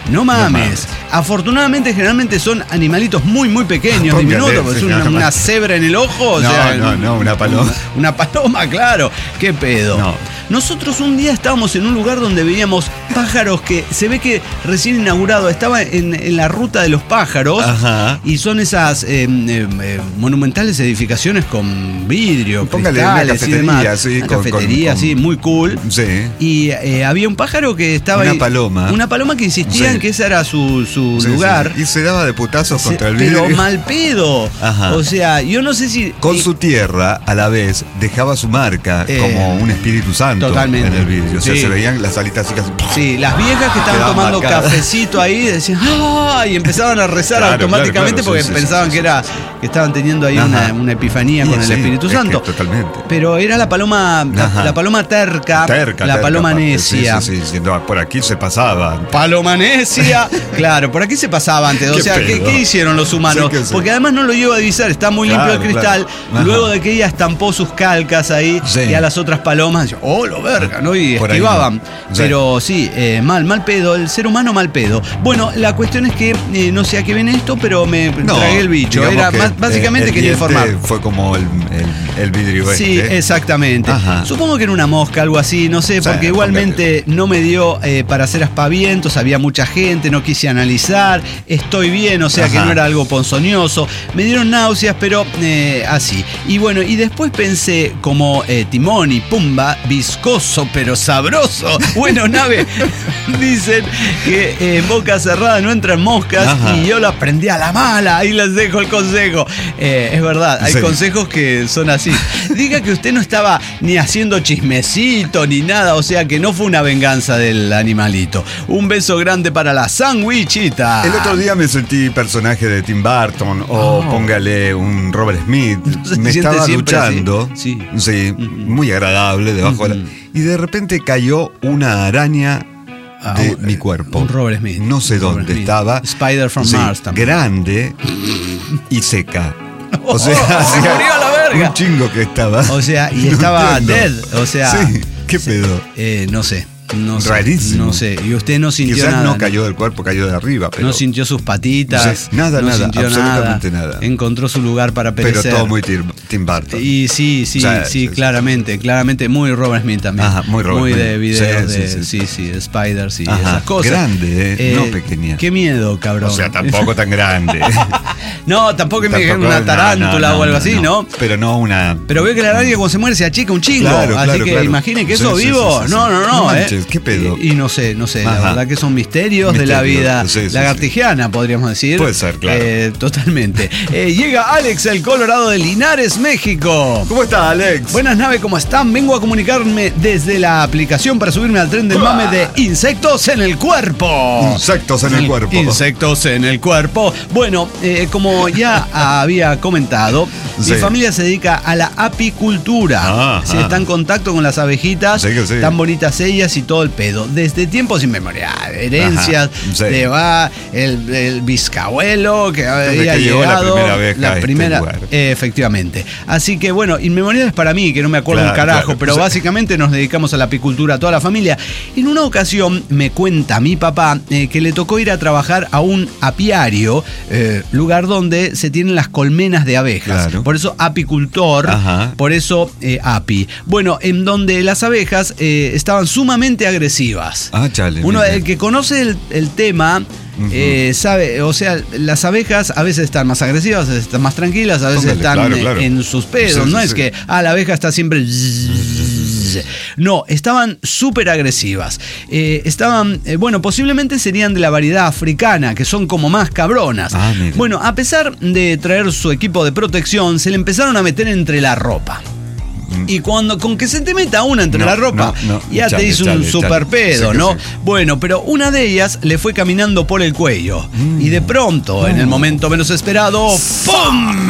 No mames. No mames. Afortunadamente, generalmente son animalitos muy, muy pequeños, Póngale, diminutos. sí, Es una, no, no, una no. cebra en el ojo. O No, sea, no, no, una paloma. Una paloma, claro. ¿Qué pedo? No. Nosotros un día estábamos en un lugar donde veíamos pájaros que se ve que recién inaugurado, estaba en, en la ruta de los pájaros. Ajá. Y son esas eh, eh, eh, monumentales edificaciones con vidrio, Póngale una cristales y cafetería, demás. sí, Una con- cafetería, con- sí, muy cool. Sí. Y eh, había un pájaro que estaba Una ahí- paloma. Una paloma que insistía Sí. en que ese era su, su Sí, lugar. sí, sí. Y se daba de putazos Se- contra el vidrio. pero mal pedo. Ajá. O sea, yo no sé si. Con y- su tierra, a la vez, dejaba su marca Eh, como un Espíritu Santo totalmente. en el vidrio. O sea, Sí. se veían las alitas así casi. Sí, las viejas que estaban Quedaban tomando marcadas. cafecito ahí decían ¡ah! Y empezaban a rezar Claro, automáticamente claro, claro, porque sí, sí, pensaban sí, que sí, era que estaban teniendo ahí Ajá. una, una epifanía Y con el sí, Espíritu es que Santo. totalmente. Pero era la paloma, la, Ajá. la paloma terca, Terca, la terca, paloma aparte. necia. Sí, sí, sí, sí. No, por aquí se pasaba. Paloma necia. Claro, por aquí se pasaba antes. O Qué sea, ¿qué, pedo. qué hicieron los humanos? Sí que sí. Porque además no lo llevo a divisar, está muy limpio Claro, el cristal. claro. Ajá. Luego de que ella estampó sus calcas ahí Sí. y a las otras palomas, oh, lo verga, ¿no? Y Por ahí esquivaban. no. Sí. Pero sí, eh, mal, mal pedo, el ser humano mal pedo. Bueno, la cuestión es que eh, no sé a qué viene esto, pero me tragué el bicho. digamos Era que, más- básicamente eh, el quería diente informar. Fue como el, el, el vidrio Sí, este. exactamente. Ajá. Supongo que era una mosca, algo así, no sé, Sí, porque igualmente no me dio eh, para hacer aspavientos, había mucha gente, no quise analizar, estoy bien, o sea que Ajá. no era algo ponzoñoso. Me dieron náuseas, pero eh, así. Y bueno, y después pensé como eh, Timón y Pumba, viscoso pero sabroso. Bueno, nave, dicen que eh, en boca cerrada no entran moscas. Ajá. Y yo lo aprendí a la mala, ahí les dejo el consejo. Eh, es verdad, hay Sí. consejos que son así. Diga que usted no estaba ni haciendo chismecito ni nada, o sea que no fue una venganza del animalito. Un beso grande para la sandwichita. El otro día me sentí personaje de Tim Burton o Oh. póngale un Robert Smith. Se Me siente estaba siempre duchando. así. Sí. Sí, muy agradable debajo de la. Ujú. Y de repente cayó una araña Ah, de un- mi cuerpo. un Robert Smith. No sé Un Robert dónde Smith. estaba. Spider from Sí, Mars también. grande y seca. O sea, Oh, se hacía murió a la verga. un chingo que estaba. O sea, y No estaba entiendo. dead, o sea. Sí, qué pedo. Eh, no sé. No sé, Rarísimo. No sé. Y usted no sintió Quizás nada. no cayó del cuerpo, cayó de arriba, pero. No sintió sus patitas. Sí, nada, no nada, sintió absolutamente nada. Encontró su lugar para pero perecer. todo muy Tim, Tim Burton. Y sí, sí, O sea, sí, sí, claramente, claramente, muy Robert Smith también. Ajá, muy Robert Muy Smith. de videos Sí, de, sí, sí, sí. sí, de Spiders y Ajá, esas cosas. grande, eh, no pequeña. Qué miedo, cabrón. O sea, tampoco tan grande. No, tampoco me dijeron Tampoco- una tarántula no, no, o algo no, así, no. ¿no? Pero no una. Pero veo que la araña cuando se muere se achica un chingo. Claro, así claro, que claro. imagine que Sí, eso sí, vivo. sí, sí, no, sí. no, no, No eh. manches, qué pedo. Y, y no sé, no sé. La Ajá. verdad que son misterios, de la Misterios, vida sí, sí, lagartigiana, podríamos decir. Puede ser, claro. Eh, totalmente. Eh, llega Alex, el Colorado de Linares, México. ¿Cómo está, Alex? Buenas naves, ¿cómo están? Vengo a comunicarme desde la aplicación para subirme al tren del mame de insectos en el cuerpo. Insectos en el cuerpo. Insectos en el cuerpo. Bueno, eh, como ya había comentado, Sí. mi familia se dedica a la apicultura. Ah, Se ah. está en contacto con las abejitas, Sí que sí. tan bonitas ellas y todo el pedo. Desde tiempos inmemoriales, herencias, Ajá, sí. de va el, el bisabuelo que había que llegó la llegado, primera abeja la a este primera- lugar. eh, efectivamente. Así que bueno, inmemoriales para mí, que no me acuerdo Claro, un carajo, claro. pero Sí. básicamente nos dedicamos a la apicultura, toda la familia. En una ocasión me cuenta mi papá eh, que le tocó ir a trabajar a un apiario, eh, lugar donde se tienen las colmenas de abejas. Claro. Por eso apicultor, Ajá. por eso eh, api. Bueno, en donde las abejas eh, estaban sumamente agresivas. Ah, chale. Uno, mira. el que conoce el, el tema, eh, sabe, o sea, las abejas a veces están más agresivas, a veces están más tranquilas, a veces Póngale, están claro, eh, claro. en sus pedos. Sí, no sí, es sí. que, ah, la abeja está siempre... No, estaban súper agresivas. Eh, estaban, eh, bueno, posiblemente serían de la variedad africana, que son como más cabronas. Ah, mira. Bueno, a pesar de traer su equipo de protección, se le empezaron a meter entre la ropa. Y cuando con que se te meta una entre No, la ropa, no, no, ya chale, te hizo chale, un chale. super pedo, Sí que ¿no? sí. Bueno, pero una de ellas le fue caminando por el cuello. Y de pronto, en el momento menos esperado, ¡pum!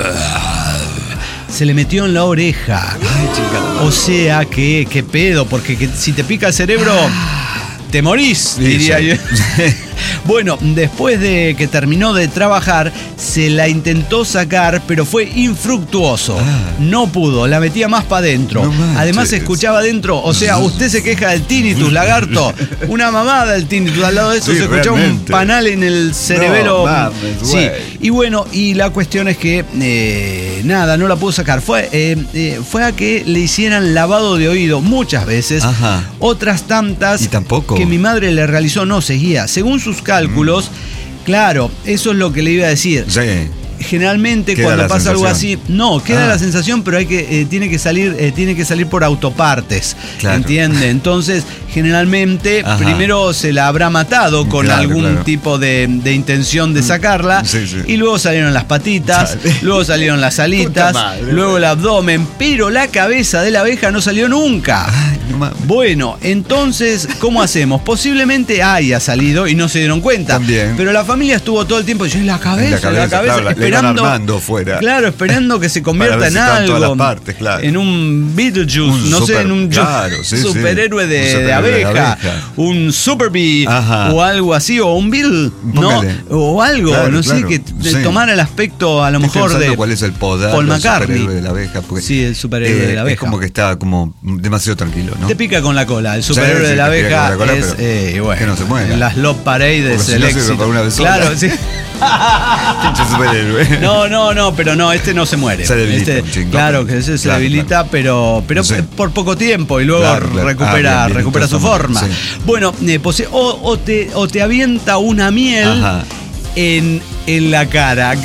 Se le metió en la oreja. O sea que, qué pedo, porque que si te pica el cerebro, te morís, Sí, diría sí. yo. Bueno, después de que terminó de trabajar, se la intentó sacar, pero fue infructuoso. Ah. No pudo, la metía más para adentro. No Además se escuchaba adentro, o sea, usted se queja del tinnitus, lagarto. Una mamada del tinnitus. Al lado de eso sí, se escuchaba realmente. Un panal en el cerebelo. No, mames, sí. Y bueno, y la cuestión es que eh, nada, no la pudo sacar. Fue, eh, eh, fue a que le hicieran lavado de oído muchas veces. Ajá. Otras tantas ¿Y tampoco? que mi madre le realizó, no seguía. Según sus cálculos, mm. claro, eso es lo que le iba a decir. Sí. Generalmente queda cuando pasa sensación. Algo así, no, queda ah. la sensación, pero hay que eh, tiene que salir eh, tiene que salir por autopartes, claro. ¿Entiende? Entonces, generalmente Ajá. primero se la habrá matado con claro, algún claro. tipo de, de intención de sacarla sí, sí. y luego salieron las patitas, Chale. luego salieron las alitas, madre, luego madre. el abdomen, pero la cabeza de la abeja no salió nunca. Ay, no bueno, entonces, ¿cómo hacemos? Posiblemente haya salido y no se dieron cuenta. También. Pero la familia estuvo todo el tiempo diciendo, la cabeza, la cabeza, la cabeza, claro, esperando, armando fuera. Claro, esperando que se convierta en algo. Todas las partes, claro. En un Beetlejuice, un no super, sé, en un claro, sí, superhéroe, sí. De, un superhéroe de, abeja, de abeja, un Super Bee o algo así, o un Beetle, ¿no? O algo, claro, no claro, sé, que sí. tomara el aspecto a lo Estoy mejor de cuál es el poder Paul McCartney. El superhéroe de la abeja. Porque, sí, el superhéroe eh, de la abeja. Es como que está como demasiado tranquilo, ¿no? Te pica con la cola. El superhéroe sí, sí, de la abeja la cola, es, eh, bueno, que no se mueve. Las Love Parades, el éxito. No una vez claro, sí. Pinche superhéroe. No, no, no, pero no, este no se muere. Se debilita, este, chingo, claro que ese se claro, debilita, claro. pero, pero no sé. por poco tiempo y luego claro, claro. recupera, ah, bien, bien, recupera su forma. Sí. Bueno, eh, pues, o, o, te, o te avienta una miel en, en la cara.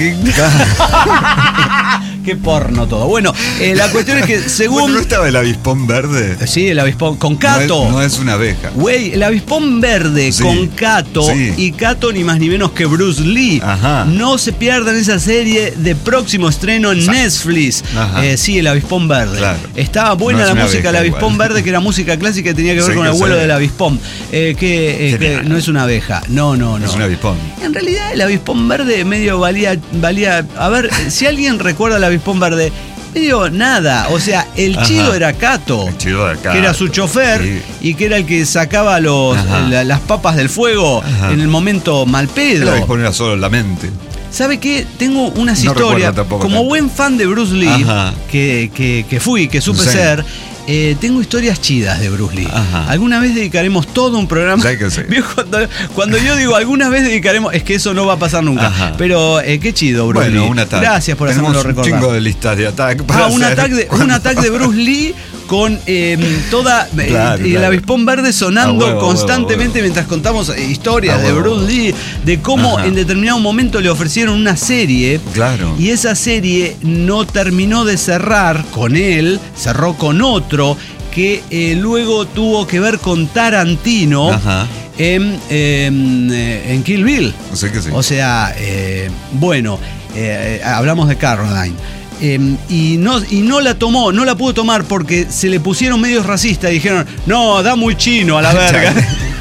Qué porno todo. Bueno, eh, la cuestión es que según... Bueno, ¿no estaba el avispón verde? Sí, el avispón con Cato. No es, no es una abeja. Güey, el avispón verde sí, con Cato sí. y Cato ni más ni menos que Bruce Lee. Ajá. No se pierdan esa serie de próximo estreno en Netflix. Eh, sí, el avispón verde. Claro. Estaba buena no la música del avispón igual. Verde, que era música clásica y tenía que ver sí, con el vuelo del avispón. Eh, que, eh, que no es una abeja. No, no, no. Es un avispón. En realidad el avispón verde medio valía... valía a ver, si alguien recuerda el avispón verde, medio nada, o sea, el Ajá. chido era Cato, el chido era Cato, que era su chofer sí. y que era el que sacaba los, la, las papas del fuego Ajá. en el momento mal pedo. El avispón era solo la mente. ¿Sabe qué? Tengo unas no historias, como tanto. Buen fan de Bruce Lee, que, que, que fui, que supe sí. ser, eh, tengo historias chidas de Bruce Lee. Ajá. Alguna vez dedicaremos todo un programa. Sí que sí. Cuando, cuando yo digo alguna vez dedicaremos, es que eso no va a pasar nunca. Ajá. Pero eh, qué chido, Bruce bueno, Lee. Un ataque. Gracias por hacérmelo recordar. Un chingo de listas de ataque. Ah, un ataque de, un ataque de Bruce Lee con eh, toda claro, eh, el claro. avispón verde sonando ah, huevo, constantemente huevo, huevo. Mientras contamos historias ah, de Bruce Lee, de cómo Ajá. en determinado momento le ofrecieron una serie claro. y esa serie no terminó de cerrar con él, cerró con otro que eh, luego tuvo que ver con Tarantino Ajá. En, en, en Kill Bill. O sea, que sí. o sea eh, bueno, eh, hablamos de Caroline. Eh, y, no, y no la tomó, no la pudo tomar porque se le pusieron medios racistas y dijeron, no, da muy chino a la verga.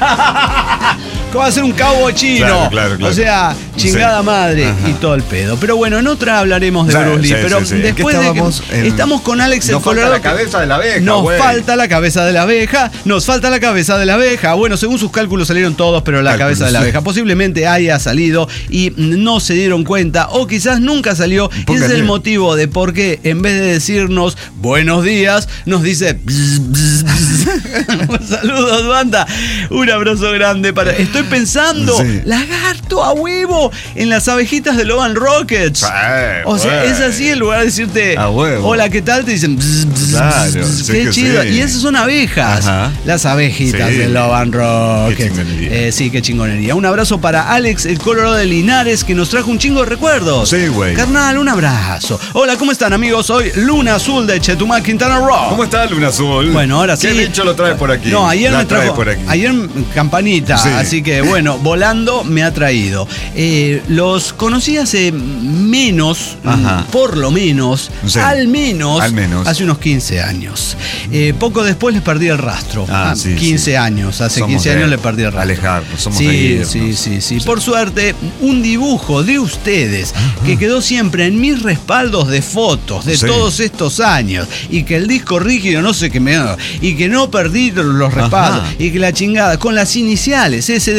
¿Cómo va a ser un cowboy chino? Claro, claro, claro. O sea, chingada sí. madre Ajá. y todo el pedo. Pero bueno, en otra hablaremos de Bruce Lee. Sí, pero sí, sí. después de que en... estamos con Alex el nos Colorado. Nos falta la cabeza de la abeja. Nos wey. falta la cabeza de la abeja. Nos falta la cabeza de la abeja. Bueno, según sus cálculos salieron todos, pero la cálculos. cabeza de la abeja posiblemente haya salido y no se dieron cuenta. O quizás nunca salió. Y ese es el motivo de por qué en vez de decirnos buenos días, nos dice bzz, bzz, bzz. Saludos, banda. Un abrazo grande para. Estoy pensando, sí. lagarto a huevo, en las abejitas de Logan Rockets. Eh, o sea, wey. Es así, en lugar de decirte hola, ¿qué tal? Te dicen bzz, bzz, claro, bzz, sí qué chido. Sí. Y esas son abejas, Ajá. las abejitas sí. de Logan Rockets. Qué eh, sí, qué chingonería. Un abrazo para Alex, el Colorado de Linares, que nos trajo un chingo de recuerdos. Sí, güey. Carnal, un abrazo. Hola, ¿cómo están, amigos? Soy Luna Azul de Chetumal, Quintana Roo. ¿Cómo está Luna Azul? Bueno, ahora sí. ¿Qué bicho lo trae por aquí? No, ayer La me trajo. Por aquí. Ayer campanita, sí. así que bueno, volando me ha traído. Eh, los conocí hace menos, Ajá. por lo menos, sí. al menos, al menos, hace unos quince años. Eh, poco después les perdí el rastro. Ah, ah, sí, quince sí. años, hace somos quince años les perdí el rastro. Alejarnos, somos sí, de sí, sí, sí. Por suerte, un dibujo de ustedes Ajá. que quedó siempre en mis respaldos de fotos de sí. todos estos años y que el disco rígido no sé qué me y que no perdí los respaldos Ajá. y que la chingada con las iniciales S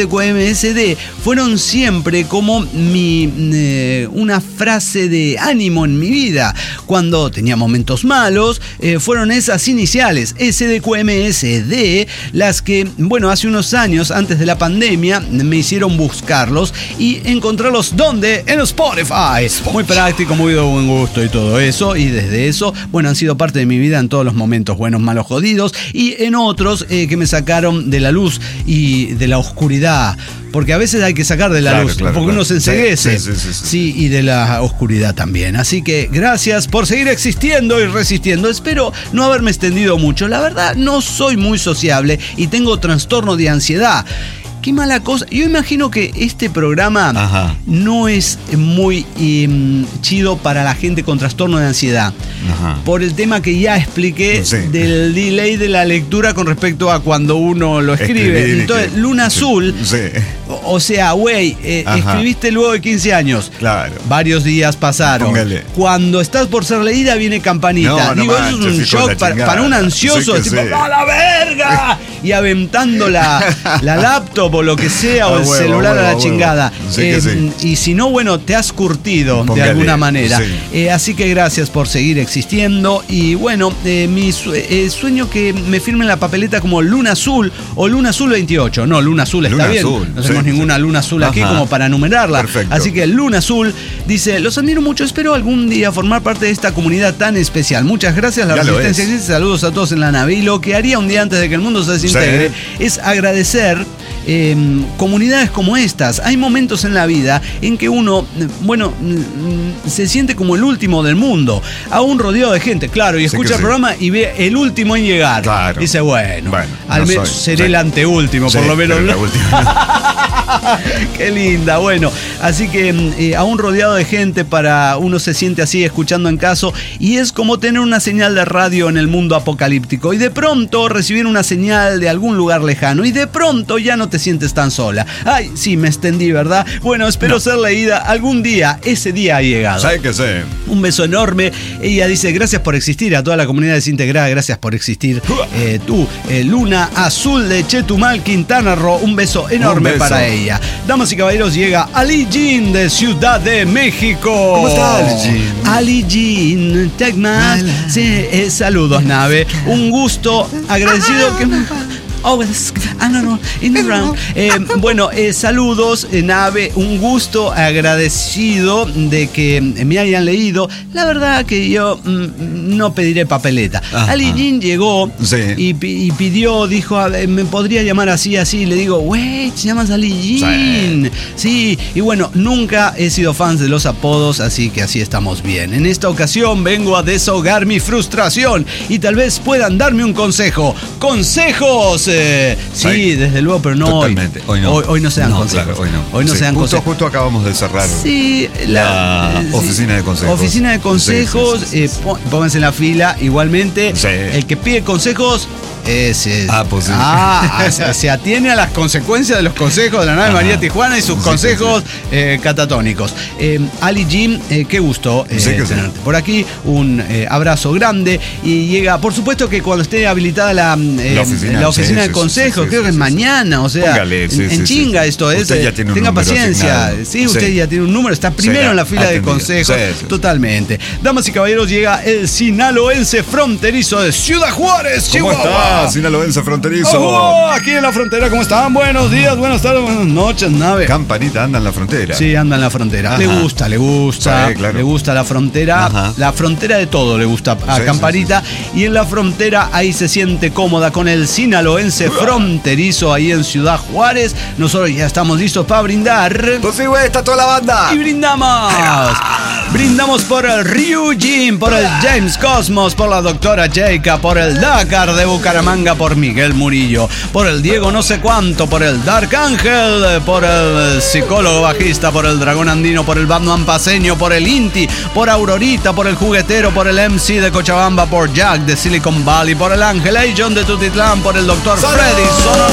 D Q M S D fueron siempre como mi eh, una frase de ánimo en mi vida. Cuando tenía momentos malos, eh, fueron esas iniciales, S D Q M S D, las que, bueno, hace unos años, antes de la pandemia, me hicieron buscarlos y encontrarlos, ¿dónde? En Spotify. Muy práctico, muy de buen gusto y todo eso. Y desde eso, bueno, han sido parte de mi vida en todos los momentos buenos, malos, jodidos, y en otros eh, que me sacaron de la luz y de la oscuridad. Porque a veces hay que sacar de la claro, luz, claro, porque claro. uno se enceguece. Sí, sí, sí, sí, sí. Sí, y de la oscuridad también. Así que gracias por seguir existiendo y resistiendo. Espero no haberme extendido mucho. La verdad, no soy muy sociable y tengo trastorno de ansiedad. Qué mala cosa. Yo imagino que este programa Ajá. no es muy eh, chido para la gente con trastorno de ansiedad. Ajá. Por el tema que ya expliqué Sí. del delay de la lectura con respecto a cuando uno lo escribe. Escribir, Entonces, que- Luna sí. Azul, Sí. o, o sea, güey, eh, Ajá. escribiste luego de quince años. Claro. Varios días pasaron. Póngale. Cuando estás por ser leída, viene campanita. No, no Digo, eso es manches, un hijo de shock la para, chingada. para un ansioso. Sí Es que tipo, sí. ¡a la verga! Y aventando la, la laptop o lo que sea, o A el huevo, celular a a la huevo, a huevo. chingada. Sí que sí. Y si no, bueno, te has curtido Póngale, de alguna manera. sí. Eh, así que gracias por seguir existiendo. Y bueno, eh, mi sue- eh, sueño que me firmen la papeleta como Luna Azul o Luna Azul veintiocho. No, Luna Azul está Luna bien. Azul, No tenemos sí, ninguna sí. Luna Azul aquí Ajá. como para numerarla. Perfecto. Así que Luna Azul dice: los admiro mucho, espero algún día formar parte de esta comunidad tan especial. Muchas gracias, la Ya lo resistencia es. existe. Saludos a todos en la nave. Y lo que haría un día antes de que el mundo se desintegre Sí. es agradecer eh, comunidades como estas. Hay momentos en la vida en que uno, bueno, mm, se siente como el último del mundo, aún rodeado de gente, claro, y Sí escucha que el sí. programa y ve el último en llegar. Claro. Dice, bueno, Bueno, al no menos soy, seré sí. el anteúltimo, Sí, por lo menos. pero la última. Qué linda, bueno, así que eh, aún rodeado de gente, para uno se siente así escuchando en caso, y es como tener una señal de radio en el mundo apocalíptico y de pronto recibir una señal de algún lugar lejano y de pronto ya no te sientes tan sola. Ay, sí, me extendí, ¿verdad? Bueno, espero No. ser leída algún día. Ese día ha llegado. ¿Sabes qué sé? Un beso enorme. Ella dice, gracias por existir, a toda la comunidad desintegrada, gracias por existir. Eh, tú, eh, Luna Azul de Chetumal, Quintana Roo, un beso enorme Un beso. para ella. Damas y caballeros, llega Ali Jean de Ciudad de México. ¿Cómo está, Ali Jean? Ali Jean, Tecma. Sí, eh, saludos, nave. Un gusto, agradecido que... Oh, I don't know, in the round. Eh, bueno, eh, saludos, eh, nave, un gusto, agradecido de que me hayan leído. La verdad que yo mm, no pediré papeleta. Ajá. Ali Jean llegó Sí. y, pi- y pidió, dijo, a ver, me podría llamar así, así. Le digo, wey, te llamas Ali Jean. Sí. Y bueno, nunca he sido fan de los apodos, así que así estamos bien. En esta ocasión vengo a desahogar mi frustración y tal vez puedan darme un consejo. ¡Consejos! Eh, sí, Ay, desde luego, pero no Totalmente. hoy. Hoy no. Hoy, hoy no se dan No, consejos. claro, hoy no. Hoy no Sí, se dan justo, consejos. Justo acabamos de cerrar. Sí, La sí. oficina de consejos. Oficina de consejos, Sí, sí, sí, eh, sí. pó- pónganse en la fila. Igualmente, Sí. el que pide consejos, ese es. Ah, pues sí. Ah, se, se atiene a las consecuencias de los consejos de la nave Ajá. María Tijuana y sus Sí, consejos eh, catatónicos. Eh, Ali Jim, eh, qué gusto eh, Sí que sí. tenerte por aquí. Un eh, abrazo grande. Y llega, por supuesto que cuando esté habilitada la, eh, La oficina, la oficina sí, de sí, sí, consejos, sí, creo sí, que es sí, mañana, o sea, Póngale, sí, en, sí, en sí, chinga sí. esto es. Usted ya eh, tiene un tenga número paciencia. asignado. Sí, usted Sí. ya tiene un número, está primero Sí, en la fila de atendido. consejos. Sí, sí. Totalmente. Damas y caballeros, llega el sinaloense fronterizo de Ciudad Juárez, ¿Cómo Chihuahua. está, sinaloense fronterizo? Oh, aquí en la frontera, ¿cómo están? Buenos días, buenas tardes, buenas noches, nave. Campanita anda en la frontera. Sí, anda en la frontera. Ajá. Le gusta, le gusta. Sí, claro. Le gusta la frontera. Ajá. La frontera de todo le gusta a Sí, Campanita. Y en la frontera ahí se siente cómoda con el sinaloense fronterizo ahí en Ciudad Juárez. Nosotros ya estamos listos para brindar. Pues sí, güey, está toda la banda. Y brindamos. Brindamos por el Ryujin, por el James Cosmos, por la doctora Jaika, por el Dakar de Bucaramanga, por Miguel Murillo, por el Diego no sé cuánto, por el Dark Ángel, por el psicólogo bajista, por el Dragón Andino, por el Batman Paseño, por el Inti, por Aurorita, por el Juguetero, por el M C de Cochabamba, por Jack de Silicon Valley, por el Ángel A. John de Tutitlán, por el doctor Freddy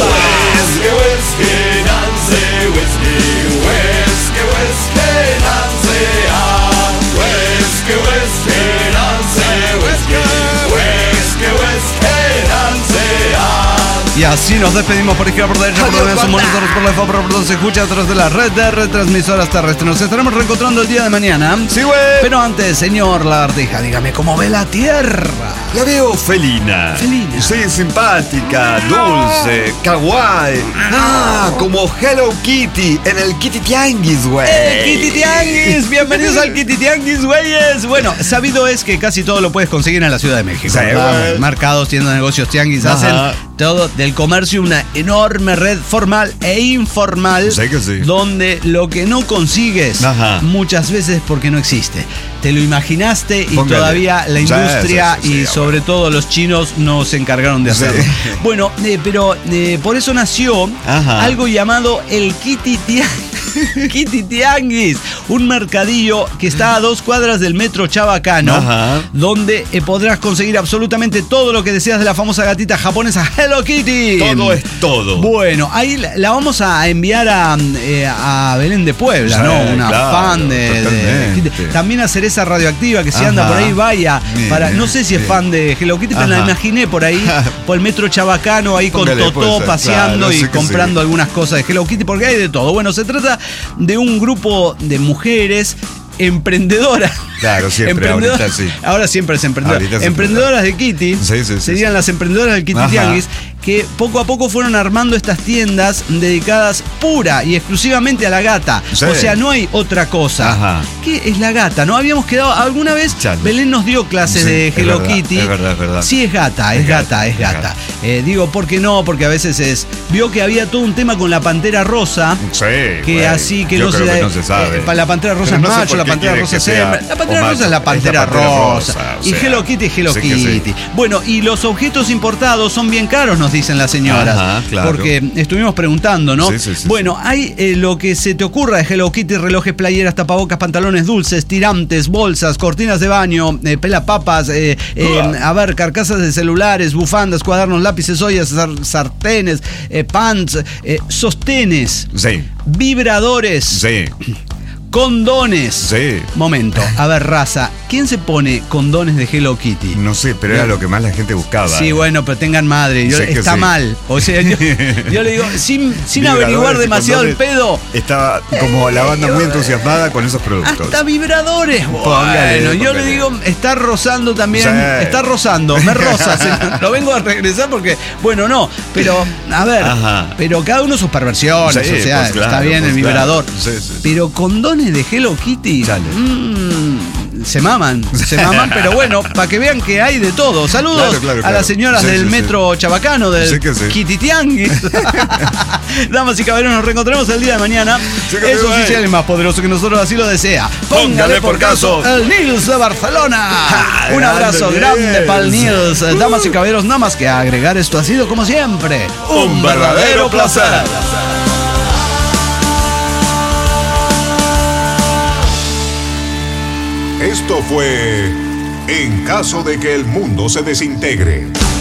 Sonora. Y así nos despedimos por izquierda, por derecha, por derecha, por monitores, por la F O, por donde se escucha a través de la red de retransmisoras terrestres. Nos estaremos reencontrando el día de mañana. Sí, güey. Pero antes, señor Lagartija, dígame cómo ve la Tierra. La veo felina. Felina. Sí, simpática, dulce, kawaii. Ah, como Hello Kitty en el Kitty Tianguis, güey. ¡El Kitty Tianguis! Bienvenidos al Kitty Tianguis, güeyes. Bueno, sabido es que casi todo lo puedes conseguir en la Ciudad de México. Sí, Vamos, mercados, tiendas de negocios, tianguis, Ajá. hacen todo del comercio una enorme red formal e informal. Sí que sí. Donde lo que no consigues Ajá. muchas veces porque no existe. Te lo imaginaste y Póngale. todavía la Sí, industria sí, sí, sí, y sobre todo los chinos no se encargaron de hacerlo. Sí. Bueno, eh, pero eh, por eso nació Ajá. algo llamado el Kitty Tianguis. Kitty Tianguis, un mercadillo que está a dos cuadras del metro Chabacano, Ajá. donde eh, podrás conseguir absolutamente todo lo que deseas de la famosa gatita japonesa Hello Kitty. Todo es todo. Bueno, ahí la, la vamos a enviar a, eh, a Belén de Puebla, Sí, ¿no? Una claro, fan de, de totalmente. Kitty. También a Cereza Radioactiva, que si Ajá. anda por ahí, vaya. Para, no sé si es Sí. fan de Hello Kitty, pero la Ajá. imaginé por ahí, por el metro Chabacano, ahí con Póngale, puede Totó ser, paseando claro, y sí que comprando sí. algunas cosas de Hello Kitty, porque hay de todo. Bueno, se trata de un grupo de mujeres emprendedoras. Claro, siempre, Emprendedoras- ahorita sí. Ahora siempre es emprendedora. Ahorita es Emprendedoras de Kitty. Sí, sí, sí, serían sí. las emprendedoras del Kitty Ajá. Tianguis, que poco a poco fueron armando estas tiendas dedicadas pura y exclusivamente a la gata. Sí. O sea, no hay otra cosa. Ajá. ¿Qué es la gata? ¿No habíamos quedado alguna vez? Chale. Belén nos dio clases Sí, de es Hello verdad, Kitty. es verdad, es verdad. Sí, es gata, es, Es gata, gata, es es gata. gata. Eh, digo, ¿por qué no? Porque a veces es. Vio que había todo un tema con la pantera rosa. Sí, Que güey. así que Yo no se, creo da- que no se sabe. eh, para la pantera rosa Pero es no sé macho, por la qué pantera quiere rosa que es sea hembra. La pantera o rosa macho. es la Es la pantera pantera rosa. rosa, o Y sea, Hello Kitty es Hello sí que sí. Kitty. Bueno, y los objetos importados son bien caros, nos dicen las señoras. Ajá, claro. Porque estuvimos preguntando, ¿no? Sí, sí, sí, bueno, hay eh, lo que se te ocurra de Hello Kitty: relojes, playeras, tapabocas, pantalones dulces, tirantes, bolsas, cortinas de baño, eh, pelapapas, eh, eh, a ver, carcasas de celulares, bufandas, cuadernos, lápices, ollas, sar- sartenes, eh, pants, eh, sostenes, Sí, vibradores, sí, condones. sí. Momento, a ver, raza, ¿quién se pone condones de Hello Kitty? No sé, pero era lo que más la gente buscaba. Sí, bueno, pero tengan madre, yo- Sé que está sí. mal. O sea, yo, yo le digo, sin, sin Vibradores averiguar y demasiado el condones. pedo. Estaba como la banda muy entusiasmada con esos productos. Hasta vibradores. Póngale, Bueno, yo póngale. le digo, está rozando también. Sí. Está rozando, me roza. se- lo vengo a regresar porque, bueno, no, pero, a ver, Ajá. pero cada uno sus perversiones. Sí, o sea, pues claro, está bien pues el vibrador. claro. Sí, sí, sí. Pero condones de Hello Kitty. Chale. mm, se maman, se maman, pero bueno, para que vean que hay de todo. Saludos Claro, claro, a claro. las señoras Sí, del sí, sí. metro Chabacano, del Sí que sí. Kitty Tianguis. Damas y caballeros, nos reencontraremos el día de mañana. Sí que Es sí, oficial güey. y más poderoso que nosotros así lo desea. Póngale por caso. el Nils de Barcelona. Ja, Un abrazo grande, grande para el Nils. Nils. Damas y caballeros, nada más que agregar, esto ha sido como siempre Un verdadero placer. Esto fue En caso de que el mundo se desintegre.